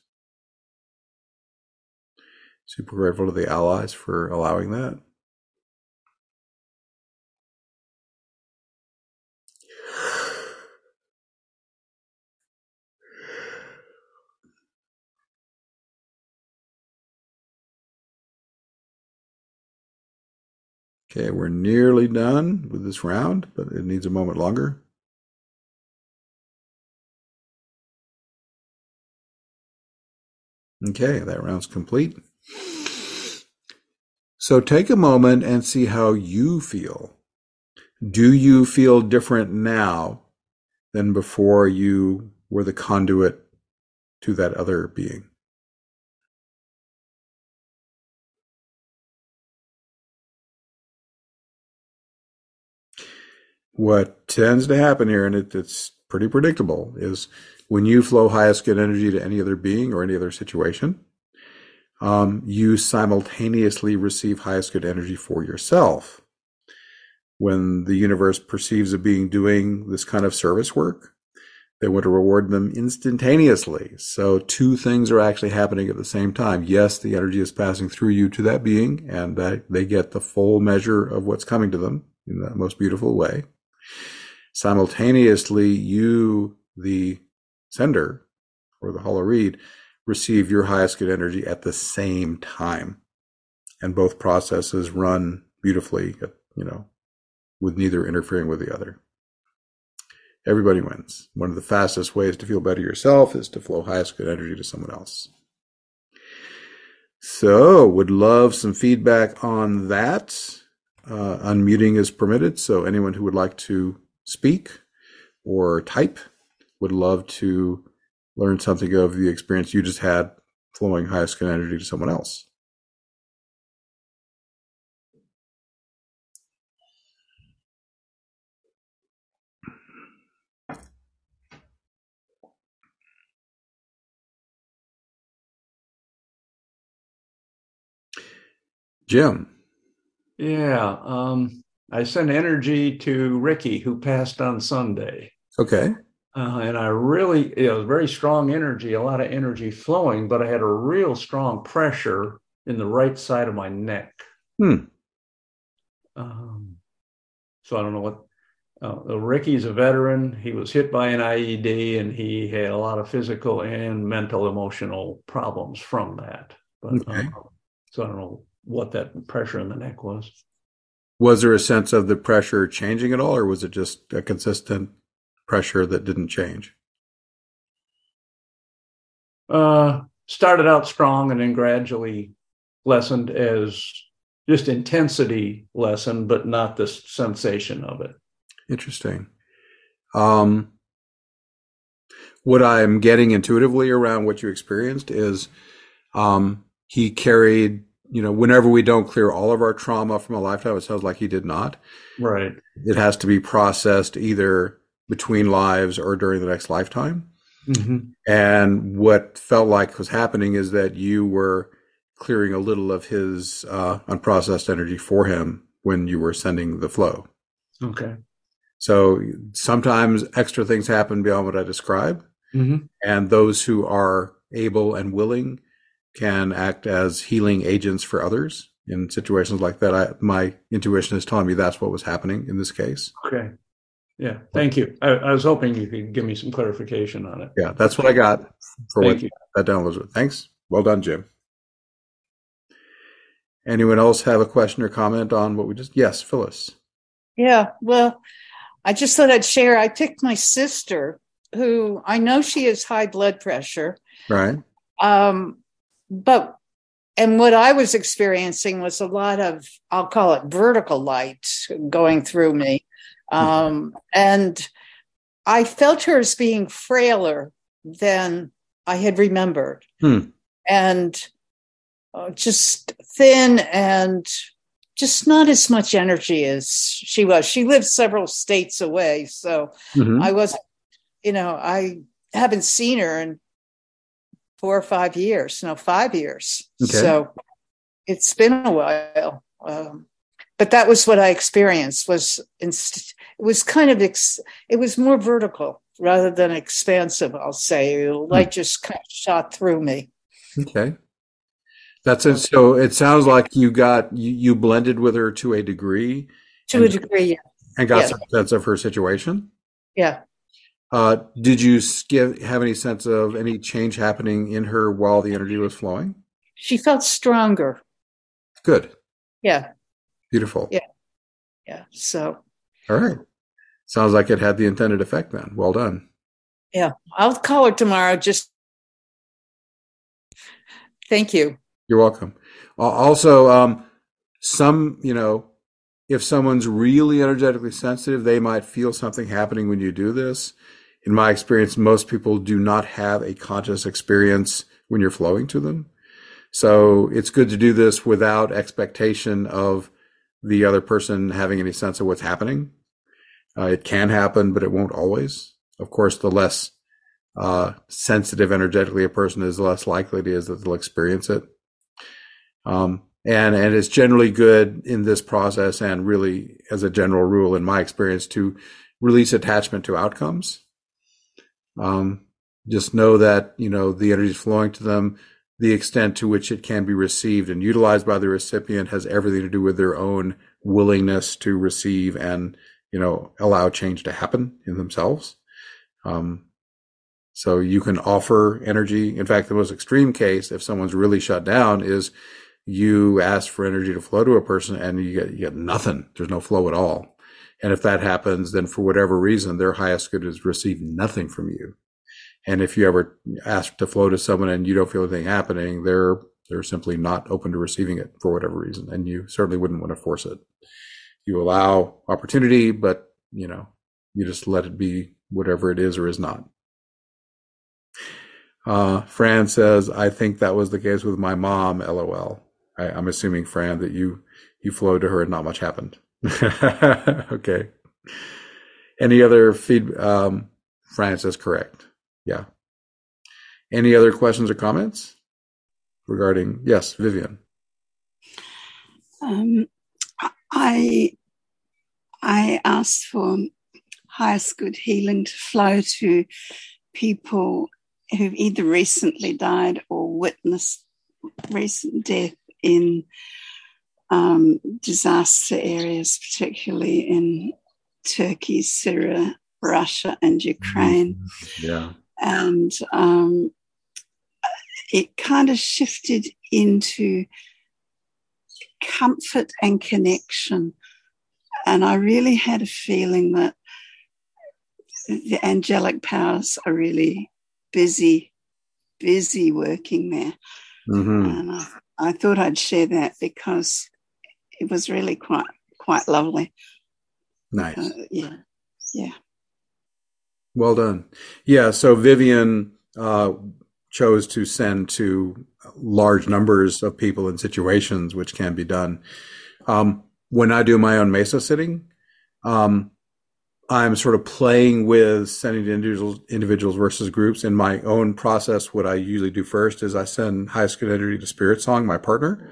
Super grateful to the allies for allowing that. Okay, we're nearly done with this round, but it needs a moment longer. Okay, that round's complete. So take a moment and see how you feel. Do you feel different now than before you were the conduit to that other being? What tends to happen here, and it, it's pretty predictable, is when you flow highest good energy to any other being or any other situation, um, you simultaneously receive highest good energy for yourself. When the universe perceives a being doing this kind of service work, they want to reward them instantaneously. So two things are actually happening at the same time. Yes, the energy is passing through you to that being, and that they get the full measure of what's coming to them in the most beautiful way. Simultaneously, you, the sender, or the hollow reed, receive your highest good energy at the same time. And both processes run beautifully, you know, with neither interfering with the other. Everybody wins. One of the fastest ways to feel better yourself is to flow highest good energy to someone else. So, would love some feedback on that. Uh, unmuting is permitted, so anyone who would like to speak or type would love to learn something of the experience you just had flowing highest good energy to someone else. Jim. Yeah. Um, I sent energy to Ricky, who passed on Sunday. Okay. Uh, and I really, it was very strong energy, a lot of energy flowing, but I had a real strong pressure in the right side of my neck. Hmm. Um, so I don't know what, uh, Ricky's a veteran. He was hit by an I E D and he had a lot of physical and mental, emotional problems from that. But Okay. uh, so I don't know what that pressure in the neck was. Was there a sense of the pressure changing at all, or was it just a consistent pressure that didn't change? Uh, started out strong and then gradually lessened as just intensity lessened, but not the sensation of it. Interesting. Um, what I'm getting intuitively around what you experienced is um, he carried, you know, whenever we don't clear all of our trauma from a lifetime, it sounds like he did not. Right. It has to be processed either between lives or during the next lifetime. Mm-hmm. And what felt like was happening is that you were clearing a little of his uh, unprocessed energy for him when you were sending the flow. Okay. So sometimes extra things happen beyond what I describe. Mm-hmm. And those who are able and willing can act as healing agents for others in situations like that. I, my intuition is telling me that's what was happening in this case. Okay. Yeah. Thank you. I, I was hoping you could give me some clarification on it. Yeah, that's what I got for Thank what you. that downloads with. Thanks. Well done, Jim. Anyone else have a question or comment on what we just, yes, Phyllis. Yeah, well, I just thought I'd share. I picked my sister, who I know she has high blood pressure. Right. Um, but and what I was experiencing was a lot of, I'll call it vertical light going through me. Um, and I felt her as being frailer than I had remembered. Hmm. And uh, just thin and just not as much energy as she was. She lived several states away. So Mm-hmm. I wasn't, you know, I haven't seen her in four or five years, no, five years. Okay. So it's been a while. Um, but that was what I experienced was, inst- it was kind of, ex- it was more vertical rather than expansive, I'll say. The light hmm. just kind of shot through me. Okay. That's it. So it sounds like you got, you, you blended with her to a degree. To and, a degree, yeah. And got yeah. some sense of her situation? Yeah. Uh, did you give, have any sense of any change happening in her while the energy was flowing? She felt stronger. Good. Yeah. Beautiful. Yeah. Yeah. So. All right. Sounds like it had the intended effect then. Well done. Yeah. I'll call her tomorrow. Just thank you. You're welcome. Also, um, some, you know, if someone's really energetically sensitive, they might feel something happening when you do this. In my experience, most people do not have a conscious experience when you're flowing to them. So it's good to do this without expectation of the other person having any sense of what's happening. Uh, it can happen, but it won't always. Of course, the less uh, sensitive energetically a person is, the less likely it is that they'll experience it. Um, and, and it's generally good in this process, and really as a general rule, in my experience, to release attachment to outcomes. Um, just know that, you know, the energy is flowing to them. The extent to which it can be received and utilized by the recipient has everything to do with their own willingness to receive and, you know, allow change to happen in themselves. Um, so you can offer energy. In fact, the most extreme case, if someone's really shut down, is you ask for energy to flow to a person and you get, you get nothing. There's no flow at all. And if that happens, then for whatever reason, their highest good is receive nothing from you. And if you ever ask to flow to someone and you don't feel anything happening, they're they're simply not open to receiving it for whatever reason. And you certainly wouldn't want to force it. You allow opportunity, but, you know, you just let it be whatever it is or is not. Uh, Fran says, I think that was the case with my mom, LOL. I, I'm assuming, Fran, that you, you flowed to her and not much happened. Okay. Any other feed? Um, Fran says correct. Yeah. Any other questions or comments regarding? Yes, Vivian. Um, I I asked for highest good healing to flow to people who've either recently died or witnessed recent death in um, disaster areas, particularly in Turkey, Syria, Russia, and Ukraine. Yeah. And um, it kind of shifted into comfort and connection. And I really had a feeling that the angelic powers are really busy, busy working there. Mm-hmm. And I, I thought I'd share that because it was really quite, quite lovely. Nice. Uh, yeah. Yeah. Well done. Yeah. So Vivian uh, chose to send to large numbers of people in situations, which can be done. Um, when I do my own Mesa sitting, um, I'm sort of playing with sending to individuals, individuals versus groups. In my own process, what I usually do first is I send highest good energy to Spirit Song, my partner.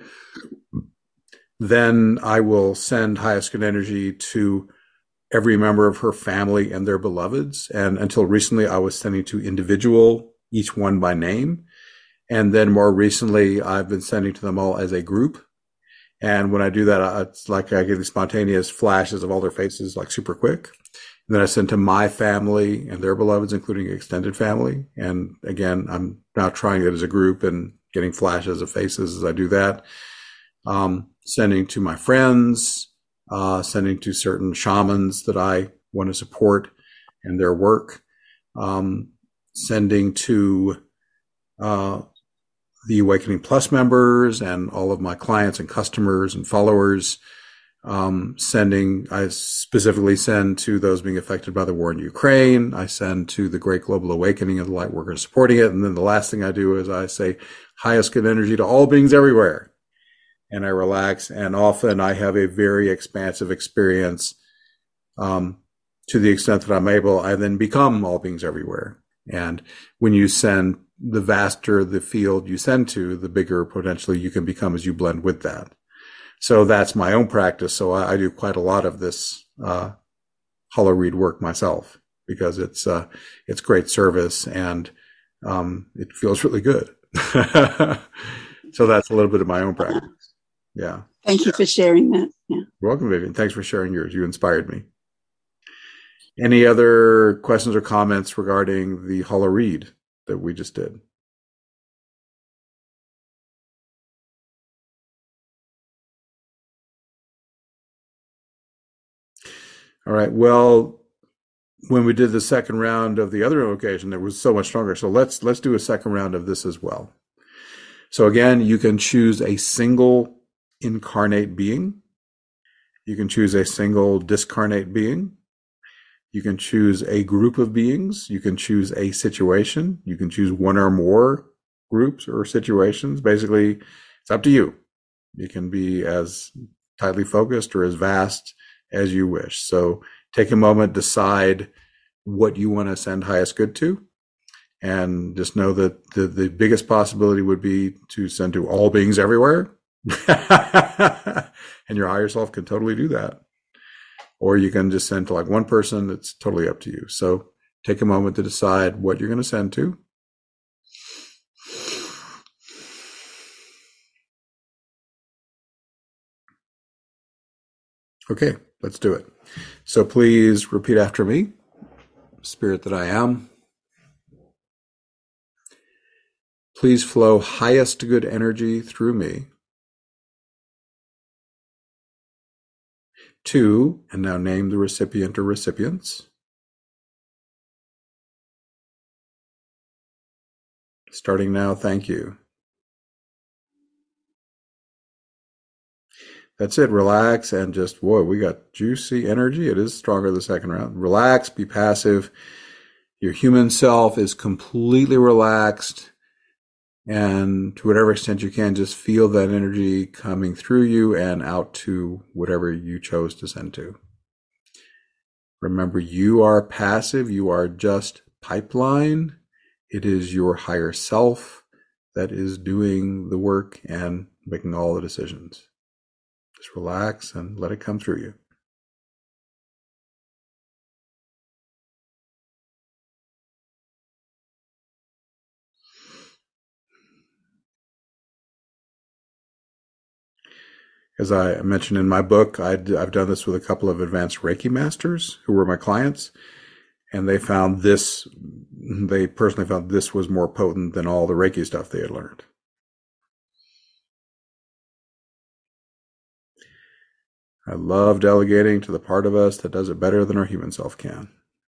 Then I will send highest good energy to every member of her family and their beloveds. And until recently, I was sending to individual, each one by name. And then more recently, I've been sending to them all as a group. And when I do that, it's like I get these spontaneous flashes of all their faces, like super quick. And then I send to my family and their beloveds, including extended family. And again, I'm now trying it as a group and getting flashes of faces as I do that. Um, sending to my friends, uh, sending to certain shamans that I want to support and their work, um, sending to, uh, the Awakening Plus members and all of my clients and customers and followers. Um, sending, I specifically send to those being affected by the war in Ukraine. I send to the Great Global Awakening of the light workers supporting it. And then the last thing I do is I say highest good energy to all beings everywhere. And I relax. And often I have a very expansive experience, um, to the extent that I'm able. I then become all beings everywhere. And when you send, the vaster the field you send to, the bigger potentially you can become as you blend with that. So that's my own practice. So I, I do quite a lot of this uh, holo read work myself because it's uh, it's great service and um, it feels really good. So that's a little bit of my own practice. Yeah. Thank you for sharing that. Yeah. You're welcome, Vivian. Thanks for sharing yours. You inspired me. Any other questions or comments regarding the holo read that we just did? All right. Well, when we did the second round of the other invocation, it was so much stronger. So let's let's do a second round of this as well. So again, you can choose a single incarnate being. You can choose a single discarnate being. You can choose a group of beings. You can choose a situation. You can choose one or more groups or situations. Basically, it's up to you. You can be as tightly focused or as vast as you wish. So take a moment, decide what you want to send highest good to, and just know that the, the biggest possibility would be to send to all beings everywhere. And your higher self can totally do that. Or you can just send to like one person. It's totally up to you. So take a moment to decide what you're going to send to. Okay, let's do it. So please repeat after me. Spirit that I am, please flow highest good energy through me to, and now name the recipient or recipients. Starting now, thank you. That's it. Relax and just, whoa, we got juicy energy. It is stronger the second round. Relax, be passive. Your human self is completely relaxed. And to whatever extent you can, just feel that energy coming through you and out to whatever you chose to send to. Remember, you are passive. You are just pipeline. It is your higher self that is doing the work and making all the decisions. Just relax and let it come through you. As I mentioned in my book, I'd, I've done this with a couple of advanced Reiki masters who were my clients, and they found this, they personally found this was more potent than all the Reiki stuff they had learned. I love delegating to the part of us that does it better than our human self can.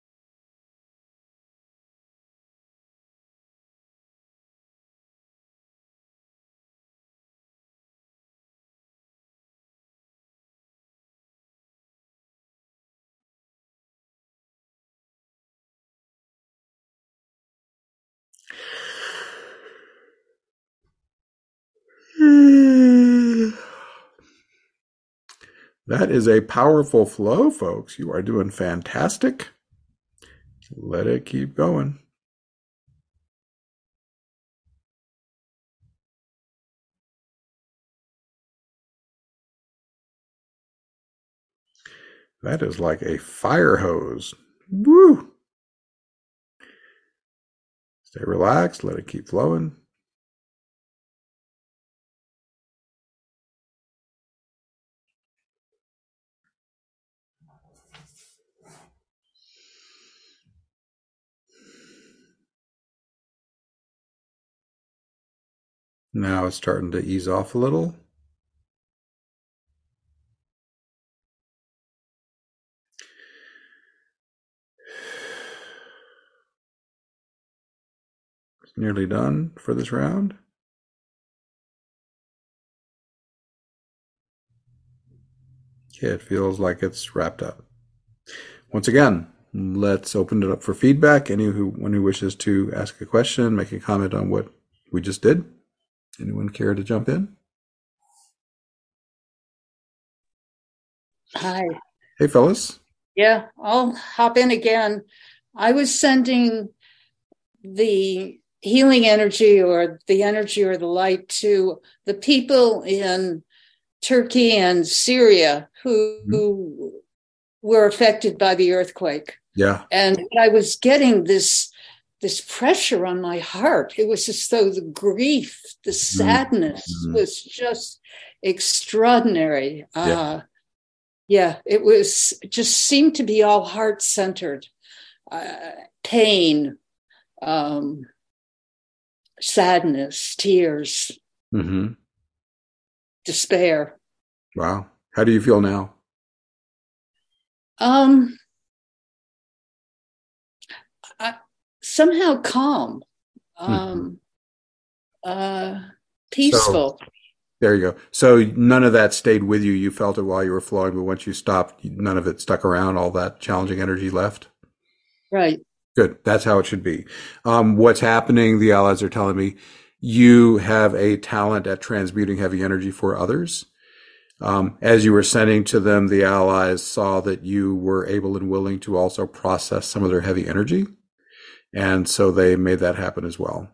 That is a powerful flow, folks. You are doing fantastic. Let it keep going. That is like a fire hose. Woo! Stay relaxed. Let it keep flowing. Now it's starting to ease off a little. It's nearly done for this round. Okay, it feels like it's wrapped up. Once again, let's open it up for feedback. Anyone who wishes to ask a question, make a comment on what we just did. Anyone care to jump in? Hi. Hey, Phyllis. Yeah, I'll hop in again. I was sending the healing energy or the energy or the light to the people in Turkey and Syria who, mm-hmm. who were affected by the earthquake. Yeah. And I was getting this this pressure on my heart. It was as though the grief, the sadness mm-hmm. was just extraordinary. Yeah. Uh, yeah, it was just seemed to be all heart-centered. Uh, pain, um, sadness, tears, mm-hmm. despair. Wow. How do you feel now? Um, I, somehow calm, um, mm-hmm. uh, peaceful. So, there you go. So none of that stayed with you. You felt it while you were flowing, but once you stopped, none of it stuck around. All that challenging energy left. Right. Good. That's how it should be. Um, what's happening, the allies are telling me, you have a talent at transmuting heavy energy for others. Um, as you were sending to them, the allies saw that you were able and willing to also process some of their heavy energy. And so they made that happen as well.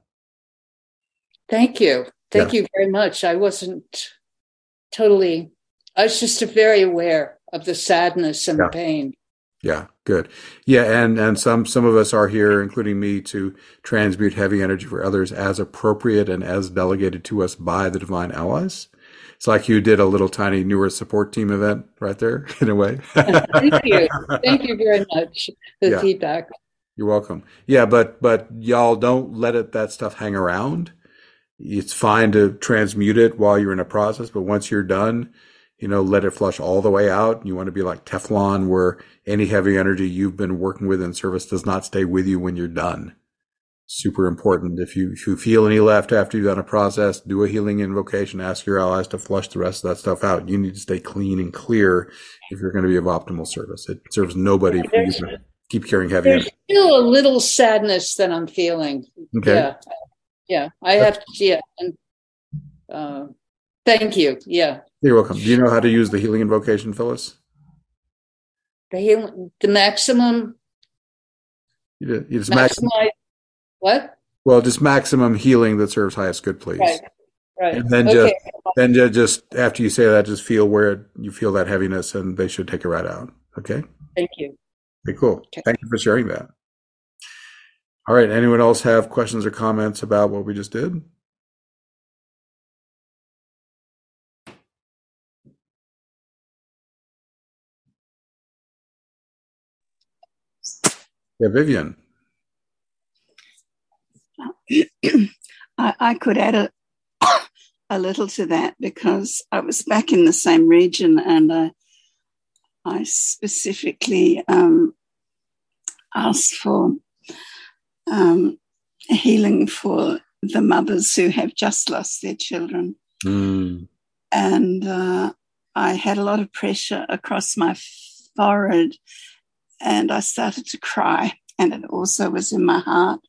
Thank you. Thank yeah. you very much. I wasn't totally, I was just very aware of the sadness and yeah. the pain. Yeah, good. Yeah, and, and some, some of us are here, including me, to transmute heavy energy for others as appropriate and as delegated to us by the Divine Allies. It's like you did a little tiny newer support team event right there, in a way. Thank you. Thank you very much for the yeah. feedback. You're welcome. Yeah, but but y'all don't let it that stuff hang around. It's fine to transmute it while you're in a process, but once you're done, you know, let it flush all the way out. You want to be like Teflon, where any heavy energy you've been working with in service does not stay with you when you're done. Super important. If you, if you feel any left after you've done a process, do a healing invocation, ask your allies to flush the rest of that stuff out. You need to stay clean and clear if you're going to be of optimal service. It serves nobody for you to keep carrying heavy There's energy. still a little sadness that I'm feeling. Okay. Yeah. Yeah. I have to, yeah. And, uh, thank you. Yeah. You're welcome. Do you know how to use the healing invocation, Phyllis? The healing, the maximum. You, you just maximum. maximum. What? Well, just maximum healing that serves highest good, please. Right. Right. And then okay. just then just after you say that, just feel where you feel that heaviness, and they should take it right out. Okay. Thank you. Okay, cool. Okay. Thank you for sharing that. All right. Anyone else have questions or comments about what we just did? Yeah, Vivian. I, I could add a, a little to that, because I was back in the same region, and I, I specifically um, asked for um, healing for the mothers who have just lost their children. Mm. And uh, I had a lot of pressure across my forehead, and I started to cry, and it also was in my heart.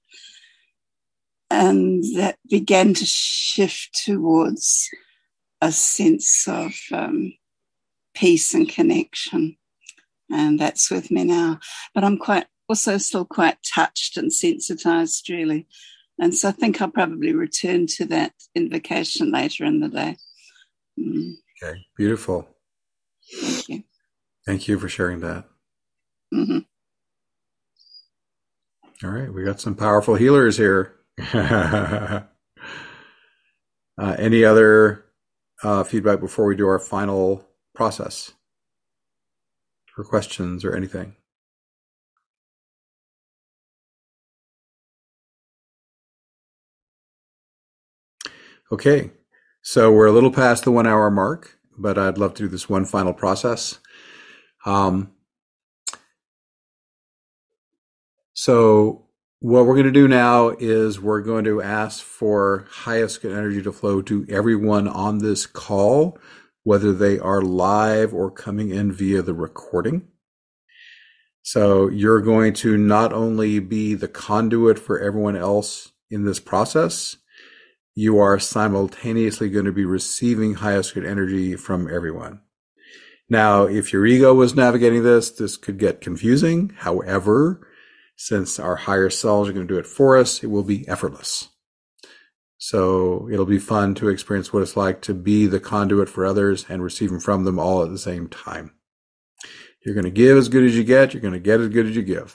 And that began to shift towards a sense of um, peace and connection. And that's with me now. But I'm quite also still quite touched and sensitized, really. And so I think I'll probably return to that invocation later in the day. Mm. Okay, beautiful. Thank you. Thank you for sharing that. Mm-hmm. All right, we got some powerful healers here. uh, any other uh, feedback before we do our final process, or questions or anything? Okay, so we're a little past the one hour mark, but I'd love to do this one final process. Um, so what we're going to do now is we're going to ask for highest good energy to flow to everyone on this call, whether they are live or coming in via the recording. So you're going to not only be the conduit for everyone else in this process, you are simultaneously going to be receiving highest good energy from everyone. Now, if your ego was navigating this, this could get confusing. However, since our higher selves are going to do it for us, it will be effortless. So it'll be fun to experience what it's like to be the conduit for others and receiving from them all at the same time. You're going to give as good as you get. You're going to get as good as you give.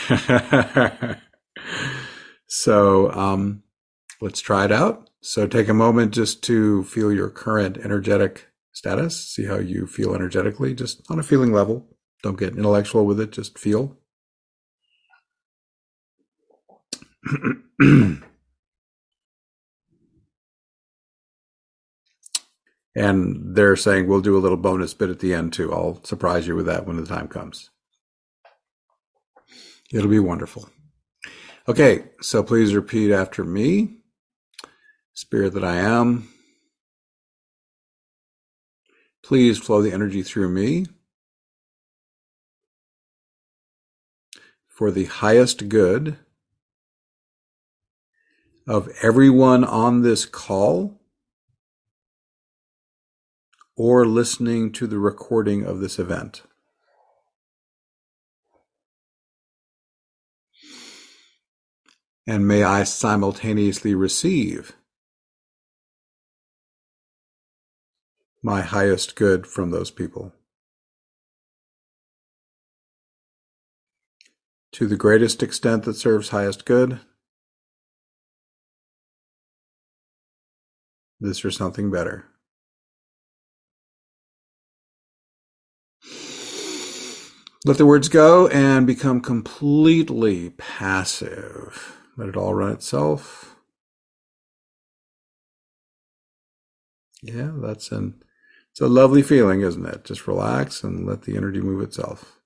So um, let's try it out. So take a moment just to feel your current energetic status. See how you feel energetically, just on a feeling level. Don't get intellectual with it. Just feel. And they're saying we'll do a little bonus bit at the end too. I'll surprise you with that when the time comes. It'll be wonderful. Okay, so please repeat after me. Spirit that I am, please flow the energy through me for the highest good of everyone on this call or listening to the recording of this event. And may I simultaneously receive my highest good from those people. To the greatest extent that serves highest good, this or something better. Let the words go and become completely passive. Let it all run itself. Yeah, that's an it's a lovely feeling, isn't it? Just relax and let the energy move itself.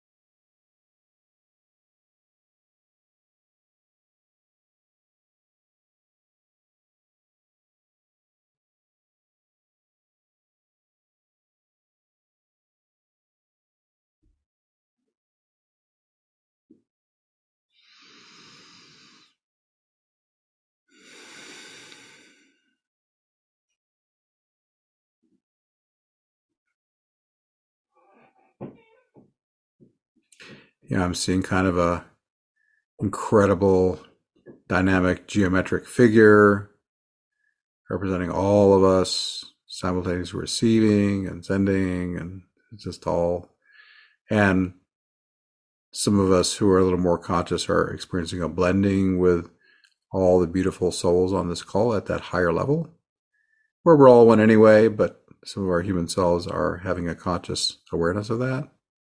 Yeah, I'm seeing kind of a incredible dynamic geometric figure representing all of us simultaneously receiving and sending, and it's just all. And some of us who are a little more conscious are experiencing a blending with all the beautiful souls on this call at that higher level, where we're all one anyway, but some of our human selves are having a conscious awareness of that.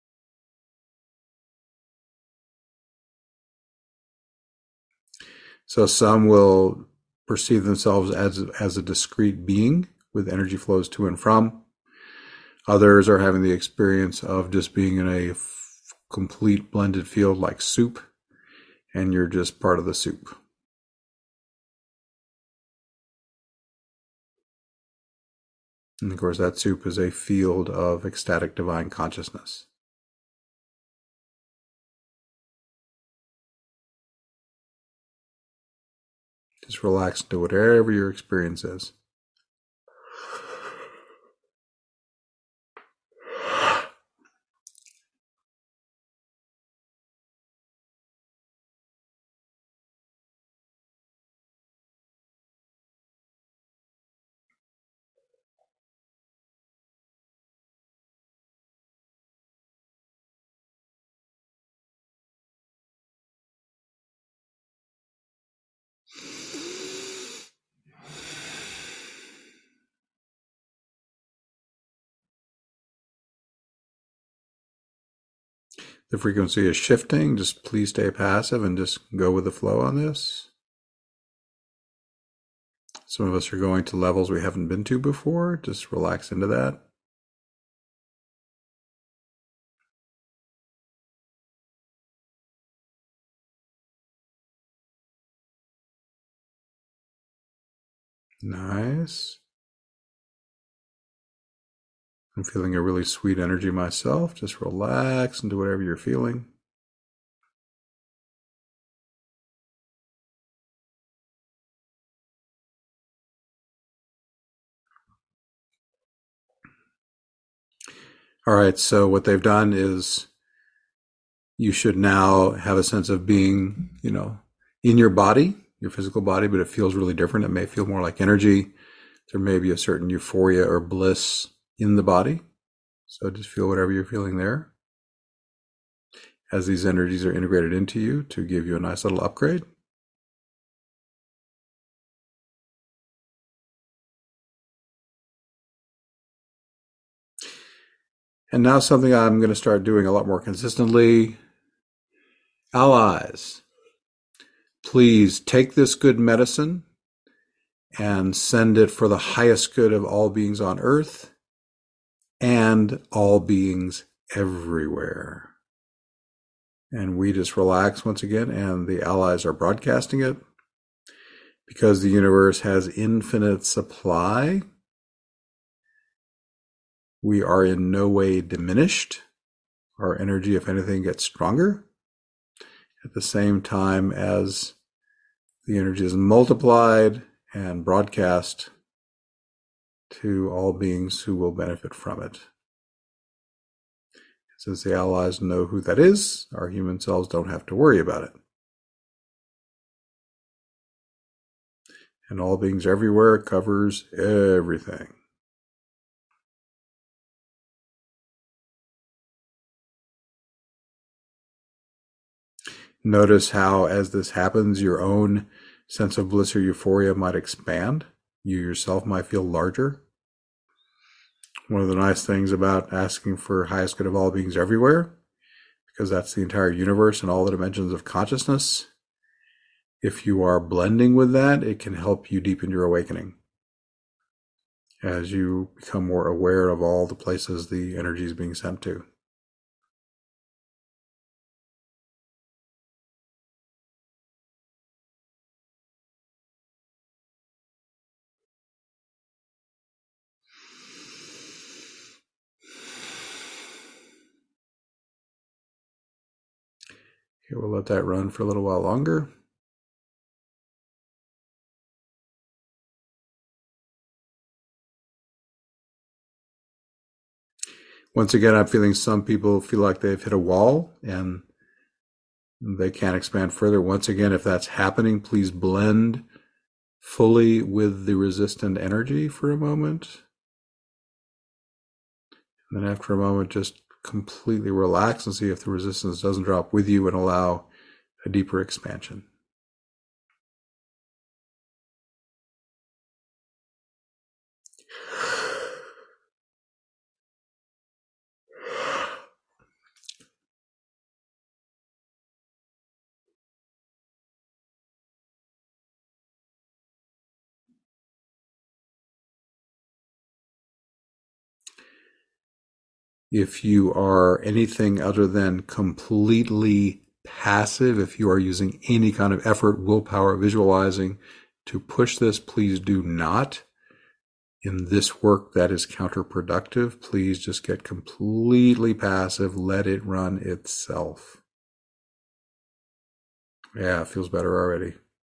So some will perceive themselves as, as a discrete being with energy flows to and from. Others are having the experience of just being in a f- complete blended field like soup, and you're just part of the soup. And of course, that soup is a field of ecstatic divine consciousness. Just relax into whatever your experience is. The frequency is shifting. Just please stay passive and just go with the flow on this. Some of us are going to levels we haven't been to before. Just relax into that. Nice. I'm feeling a really sweet energy myself. Just relax into whatever you're feeling. All right, so what they've done is you should now have a sense of being, you know, in your body, your physical body, but it feels really different. It may feel more like energy. There may be a certain euphoria or bliss in the body. So just feel whatever you're feeling there as these energies are integrated into you to give you a nice little upgrade. And now something I'm going to start doing a lot more consistently. Allies, please take this good medicine and send it for the highest good of all beings on earth and all beings everywhere. And we just relax once again, and the allies are broadcasting it. Because the universe has infinite supply, we are in no way diminished. Our energy, if anything, gets stronger at the same time as the energy is multiplied and broadcast to all beings who will benefit from it. Since the allies know who that is, our human selves don't have to worry about it. And all beings everywhere covers everything. Notice how, as this happens, your own sense of bliss or euphoria might expand. You yourself might feel larger. One of the nice things about asking for highest good of all beings everywhere, because that's the entire universe and all the dimensions of consciousness, if you are blending with that, it can help you deepen your awakening as you become more aware of all the places the energy is being sent to. Okay, we'll let that run for a little while longer. Once again, I'm feeling some people feel like they've hit a wall and they can't expand further. Once again, if that's happening, please blend fully with the resistant energy for a moment. And then after a moment, just completely relax and see if the resistance doesn't drop with you and allow a deeper expansion. If you are anything other than completely passive, if you are using any kind of effort, willpower, visualizing to push this, please do not. In this work, that is counterproductive. Please just get completely passive. Let it run itself. Yeah, it feels better already.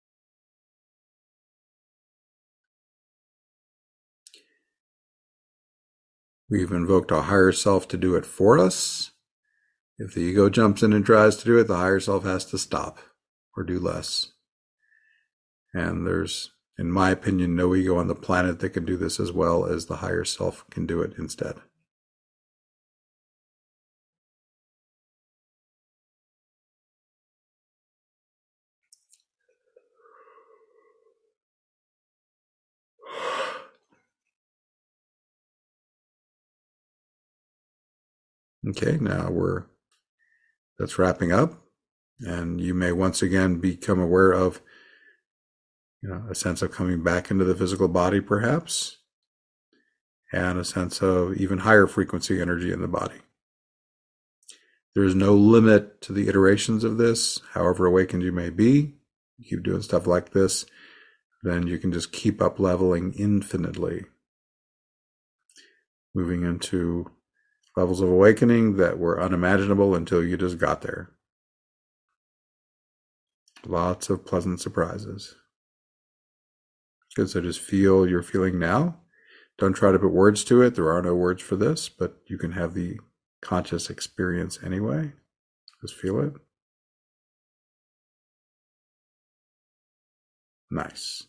We've invoked a higher self to do it for us. If the ego jumps in and tries to do it, the higher self has to stop or do less. And there's, in my opinion, no ego on the planet that can do this as well as the higher self can do it instead. Okay, now we're, that's wrapping up. And you may once again become aware of, you know, a sense of coming back into the physical body perhaps, and a sense of even higher frequency energy in the body. There is no limit to the iterations of this. However awakened you may be, you keep doing stuff like this, then you can just keep up leveling infinitely. moving into levels of awakening that were unimaginable until you just got there. Lots of pleasant surprises. Good, so just feel your feeling now. Don't try to put words to it. There are no words for this, but you can have the conscious experience anyway. Just feel it. Nice.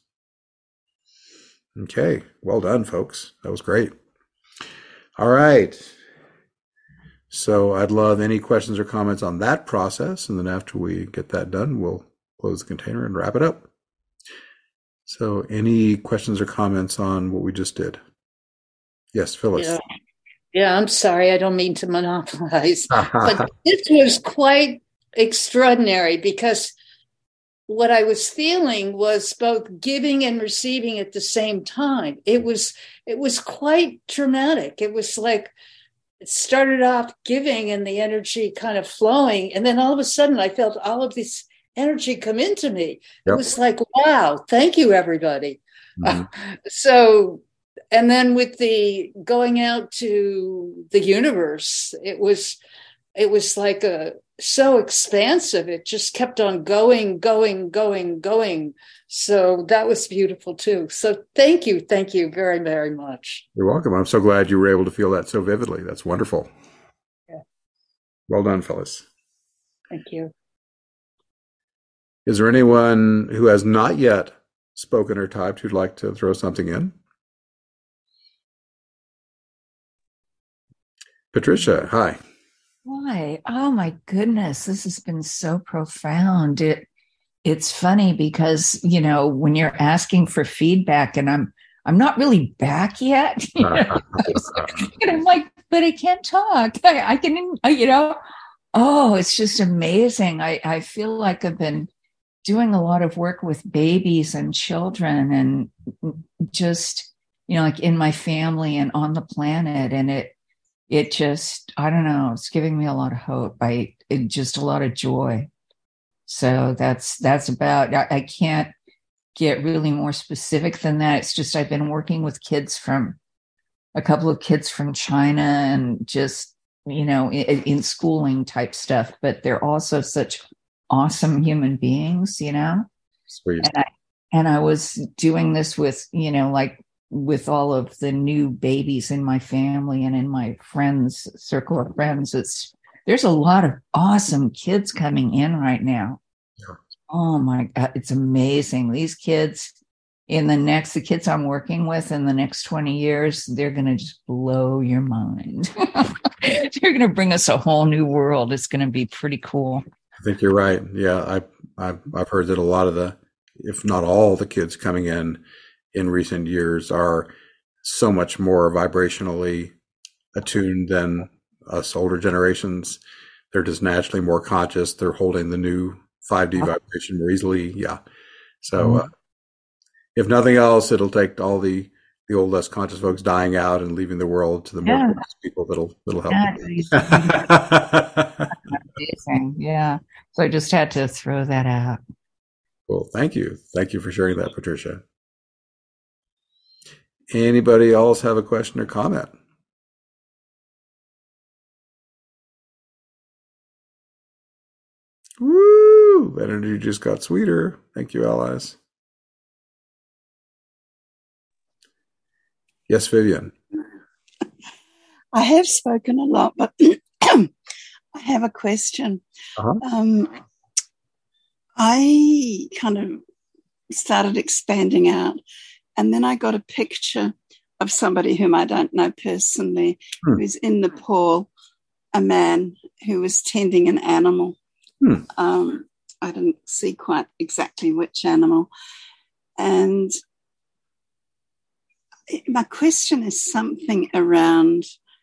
Okay, well done, folks. That was great. All right. So I'd love any questions or comments on that process, and then after we get that done, we'll close the container and wrap it up. So any questions or comments on what we just did? Yes, Phyllis. Yeah, yeah I'm sorry. I don't mean to monopolize, but this was quite extraordinary because what I was feeling was both giving and receiving at the same time. It was, it was quite dramatic. It was like, it started off giving and the energy kind of flowing. And then all of a sudden I felt all of this energy come into me. Yep. It was like, wow, thank you, everybody. Mm-hmm. Uh, so, and then with the going out to the universe, it was, it was like a, so expansive. It just kept on going, going, going, going. So that was beautiful too. So thank you. Thank you very, very much. You're welcome. I'm so glad you were able to feel that so vividly. That's wonderful. Yeah. Well done, Phyllis. Thank you. Is there anyone who has not yet spoken or typed who'd like to throw something in? Patricia, hi. Why? Oh my goodness, this has been so profound. It it's funny because, you know, when you're asking for feedback and I'm I'm not really back yet, you know, and I'm like, but I can't talk. I, I can, you know, oh, it's just amazing. I, I feel like I've been doing a lot of work with babies and children and just, you know, like in my family and on the planet. And it It just, I don't know, it's giving me a lot of hope. I, it, just a lot of joy. So that's, that's about, I, I can't get really more specific than that. It's just, I've been working with kids from, a couple of kids from China and just, you know, in, in schooling type stuff, but they're also such awesome human beings, you know? Sweet. And I, and I was doing this with, you know, like, with all of the new babies in my family and in my friends, circle of friends, it's, there's a lot of awesome kids coming in right now. Yeah. Oh my God, it's amazing. These kids in the next, the kids I'm working with in the next twenty years, they're going to just blow your mind. They're going to bring us a whole new world. It's going to be pretty cool. I think you're right. Yeah. I, I've, I've heard that a lot of the, if not all the kids coming in in recent years are so much more vibrationally attuned than us older generations. They're just naturally more conscious. They're holding the new five D vibration more easily. Yeah. So uh, if nothing else, it'll take all the, the old, less conscious folks dying out and leaving the world to the more Yeah. conscious people that'll, that'll help. Yeah. Amazing. Yeah. So I just had to throw that out. Well, thank you. Thank you for sharing that, Patricia. Anybody else have a question or comment? Woo! That energy just got sweeter. Thank you, allies. Yes, Vivian. I have spoken a lot, but I have a question. Uh-huh. Um, I kind of started expanding out, and then I got a picture of somebody whom I don't know personally, hmm. who's in Nepal, a man who was tending an animal. Hmm. Um, I didn't see quite exactly which animal. And my question is something around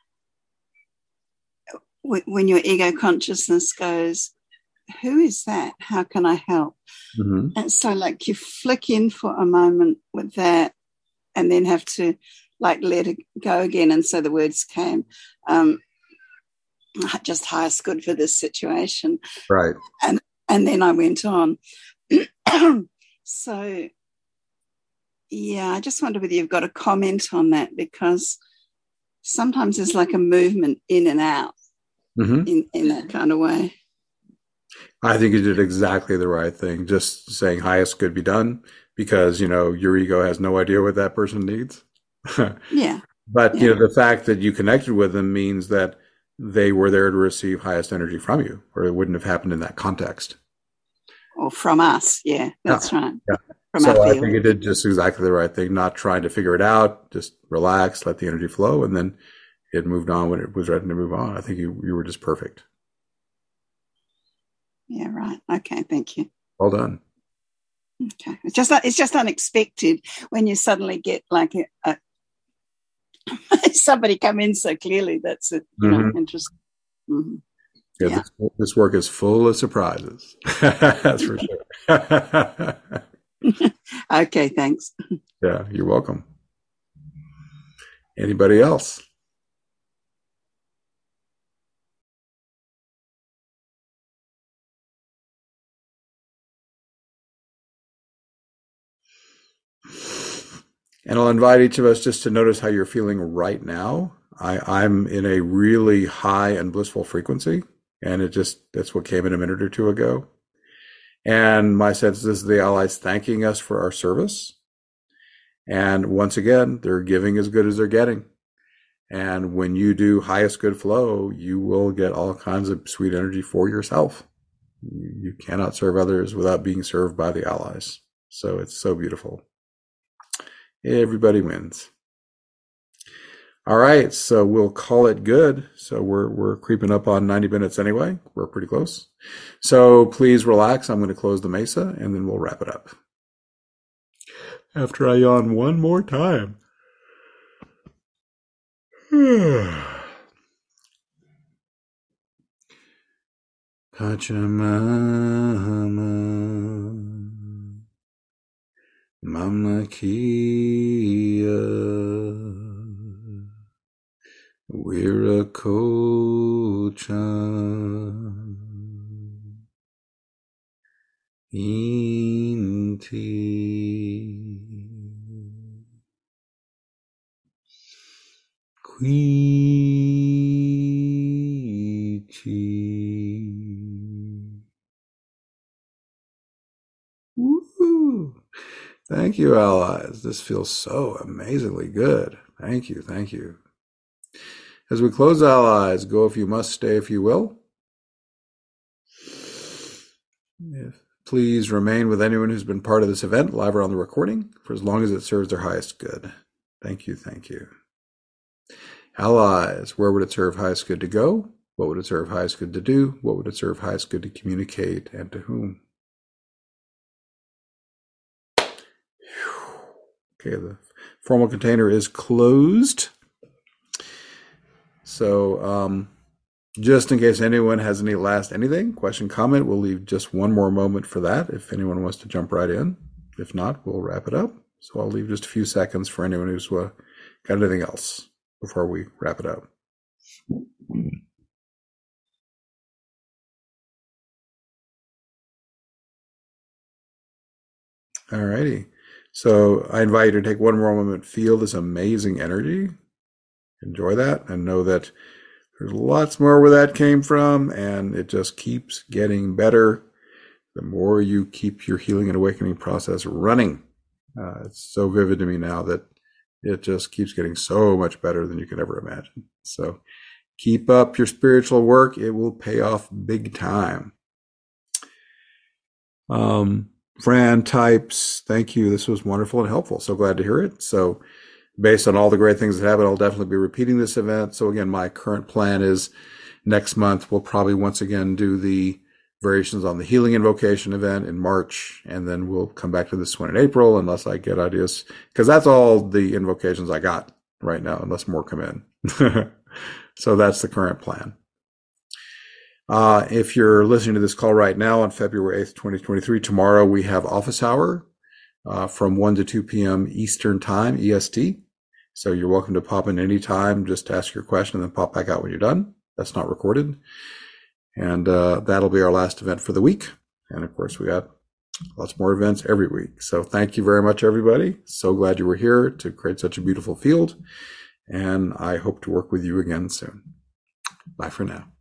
when your ego consciousness goes, who is that? How can I help? Mm-hmm. And so like you flick in for a moment with that and then have to like let it go again. And so the words came, um, just highest good for this situation. Right. And, and then I went on. So, yeah, I just wonder whether you've got a comment on that, because sometimes there's like a movement in and out Mm-hmm. in, in that kind of way. I think you did exactly the right thing, just saying highest good be done, because, you know, your ego has no idea what that person needs. Yeah. But, Yeah. you know, the fact that you connected with them means that they were there to receive highest energy from you, or it wouldn't have happened in that context. Or from us. Yeah, that's Yeah. right. Yeah. From So our I think feelings. you did just exactly the right thing, not trying to figure it out, just relax, let the energy flow, and then it moved on when it was ready to move on. I think you, you were just perfect. Yeah, right. Okay, thank you. Well done. Okay. It's just it's just unexpected when you suddenly get like a, a somebody come in so clearly. That's it. You know, Mhm. interesting. Mhm. Yeah, Yeah. This, this work is full of surprises. That's for sure. Okay, thanks. Yeah, you're welcome. Anybody else? And I'll invite each of us just to notice how you're feeling right now. I, I'm in a really high and blissful frequency, and it just, that's what came in a minute or two ago. And my sense is the allies thanking us for our service. And once again, they're giving as good as they're getting. And when you do highest good flow, you will get all kinds of sweet energy for yourself. You cannot serve others without being served by the allies. So it's so beautiful. Everybody wins. All right, so we'll call it good. So we're we're creeping up on ninety minutes anyway. We're pretty close. So please relax. I'm going to close the mesa and then we'll wrap it up. After I yawn one more time. Pachamama, Mama Kia, Wiracochan, Inti, Quichi. Woo! Thank you, allies. This feels so amazingly good. Thank you, thank you. As we close, allies, go if you must, stay if you will. If, please remain with anyone who's been part of this event, live or on the recording, for as long as it serves their highest good. Thank you, thank you. Allies, where would it serve highest good to go? What would it serve highest good to do? What would it serve highest good to communicate, and to whom? Okay, the formal container is closed. So um, just in case anyone has any last anything, question, comment, we'll leave just one more moment for that if anyone wants to jump right in. If not, we'll wrap it up. So I'll leave just a few seconds for anyone who's uh, got anything else before we wrap it up. All righty. So I invite you to take one more moment, feel this amazing energy, enjoy that, and know that there's lots more where that came from, and it just keeps getting better the more you keep your healing and awakening process running. Uh, it's so vivid to me now that it just keeps getting so much better than you could ever imagine. So keep up your spiritual work. It will pay off big time. Um, Fran types, thank you. This was wonderful and helpful. So glad to hear it. So based on all the great things that happen, I'll definitely be repeating this event. So again, my current plan is next month, we'll probably once again do the variations on the healing invocation event in March, and then we'll come back to this one in April unless I get ideas, because that's all the invocations I got right now, unless more come in. So that's the current plan. Uh, if you're listening to this call right now on February eighth, twenty twenty-three, tomorrow we have office hour uh, from one to two p.m. Eastern Time, E S T. So you're welcome to pop in any time, just ask your question and then pop back out when you're done. That's not recorded. And uh, that'll be our last event for the week. And of course, we got lots more events every week. So thank you very much, everybody. So glad you were here to create such a beautiful field. And I hope to work with you again soon. Bye for now.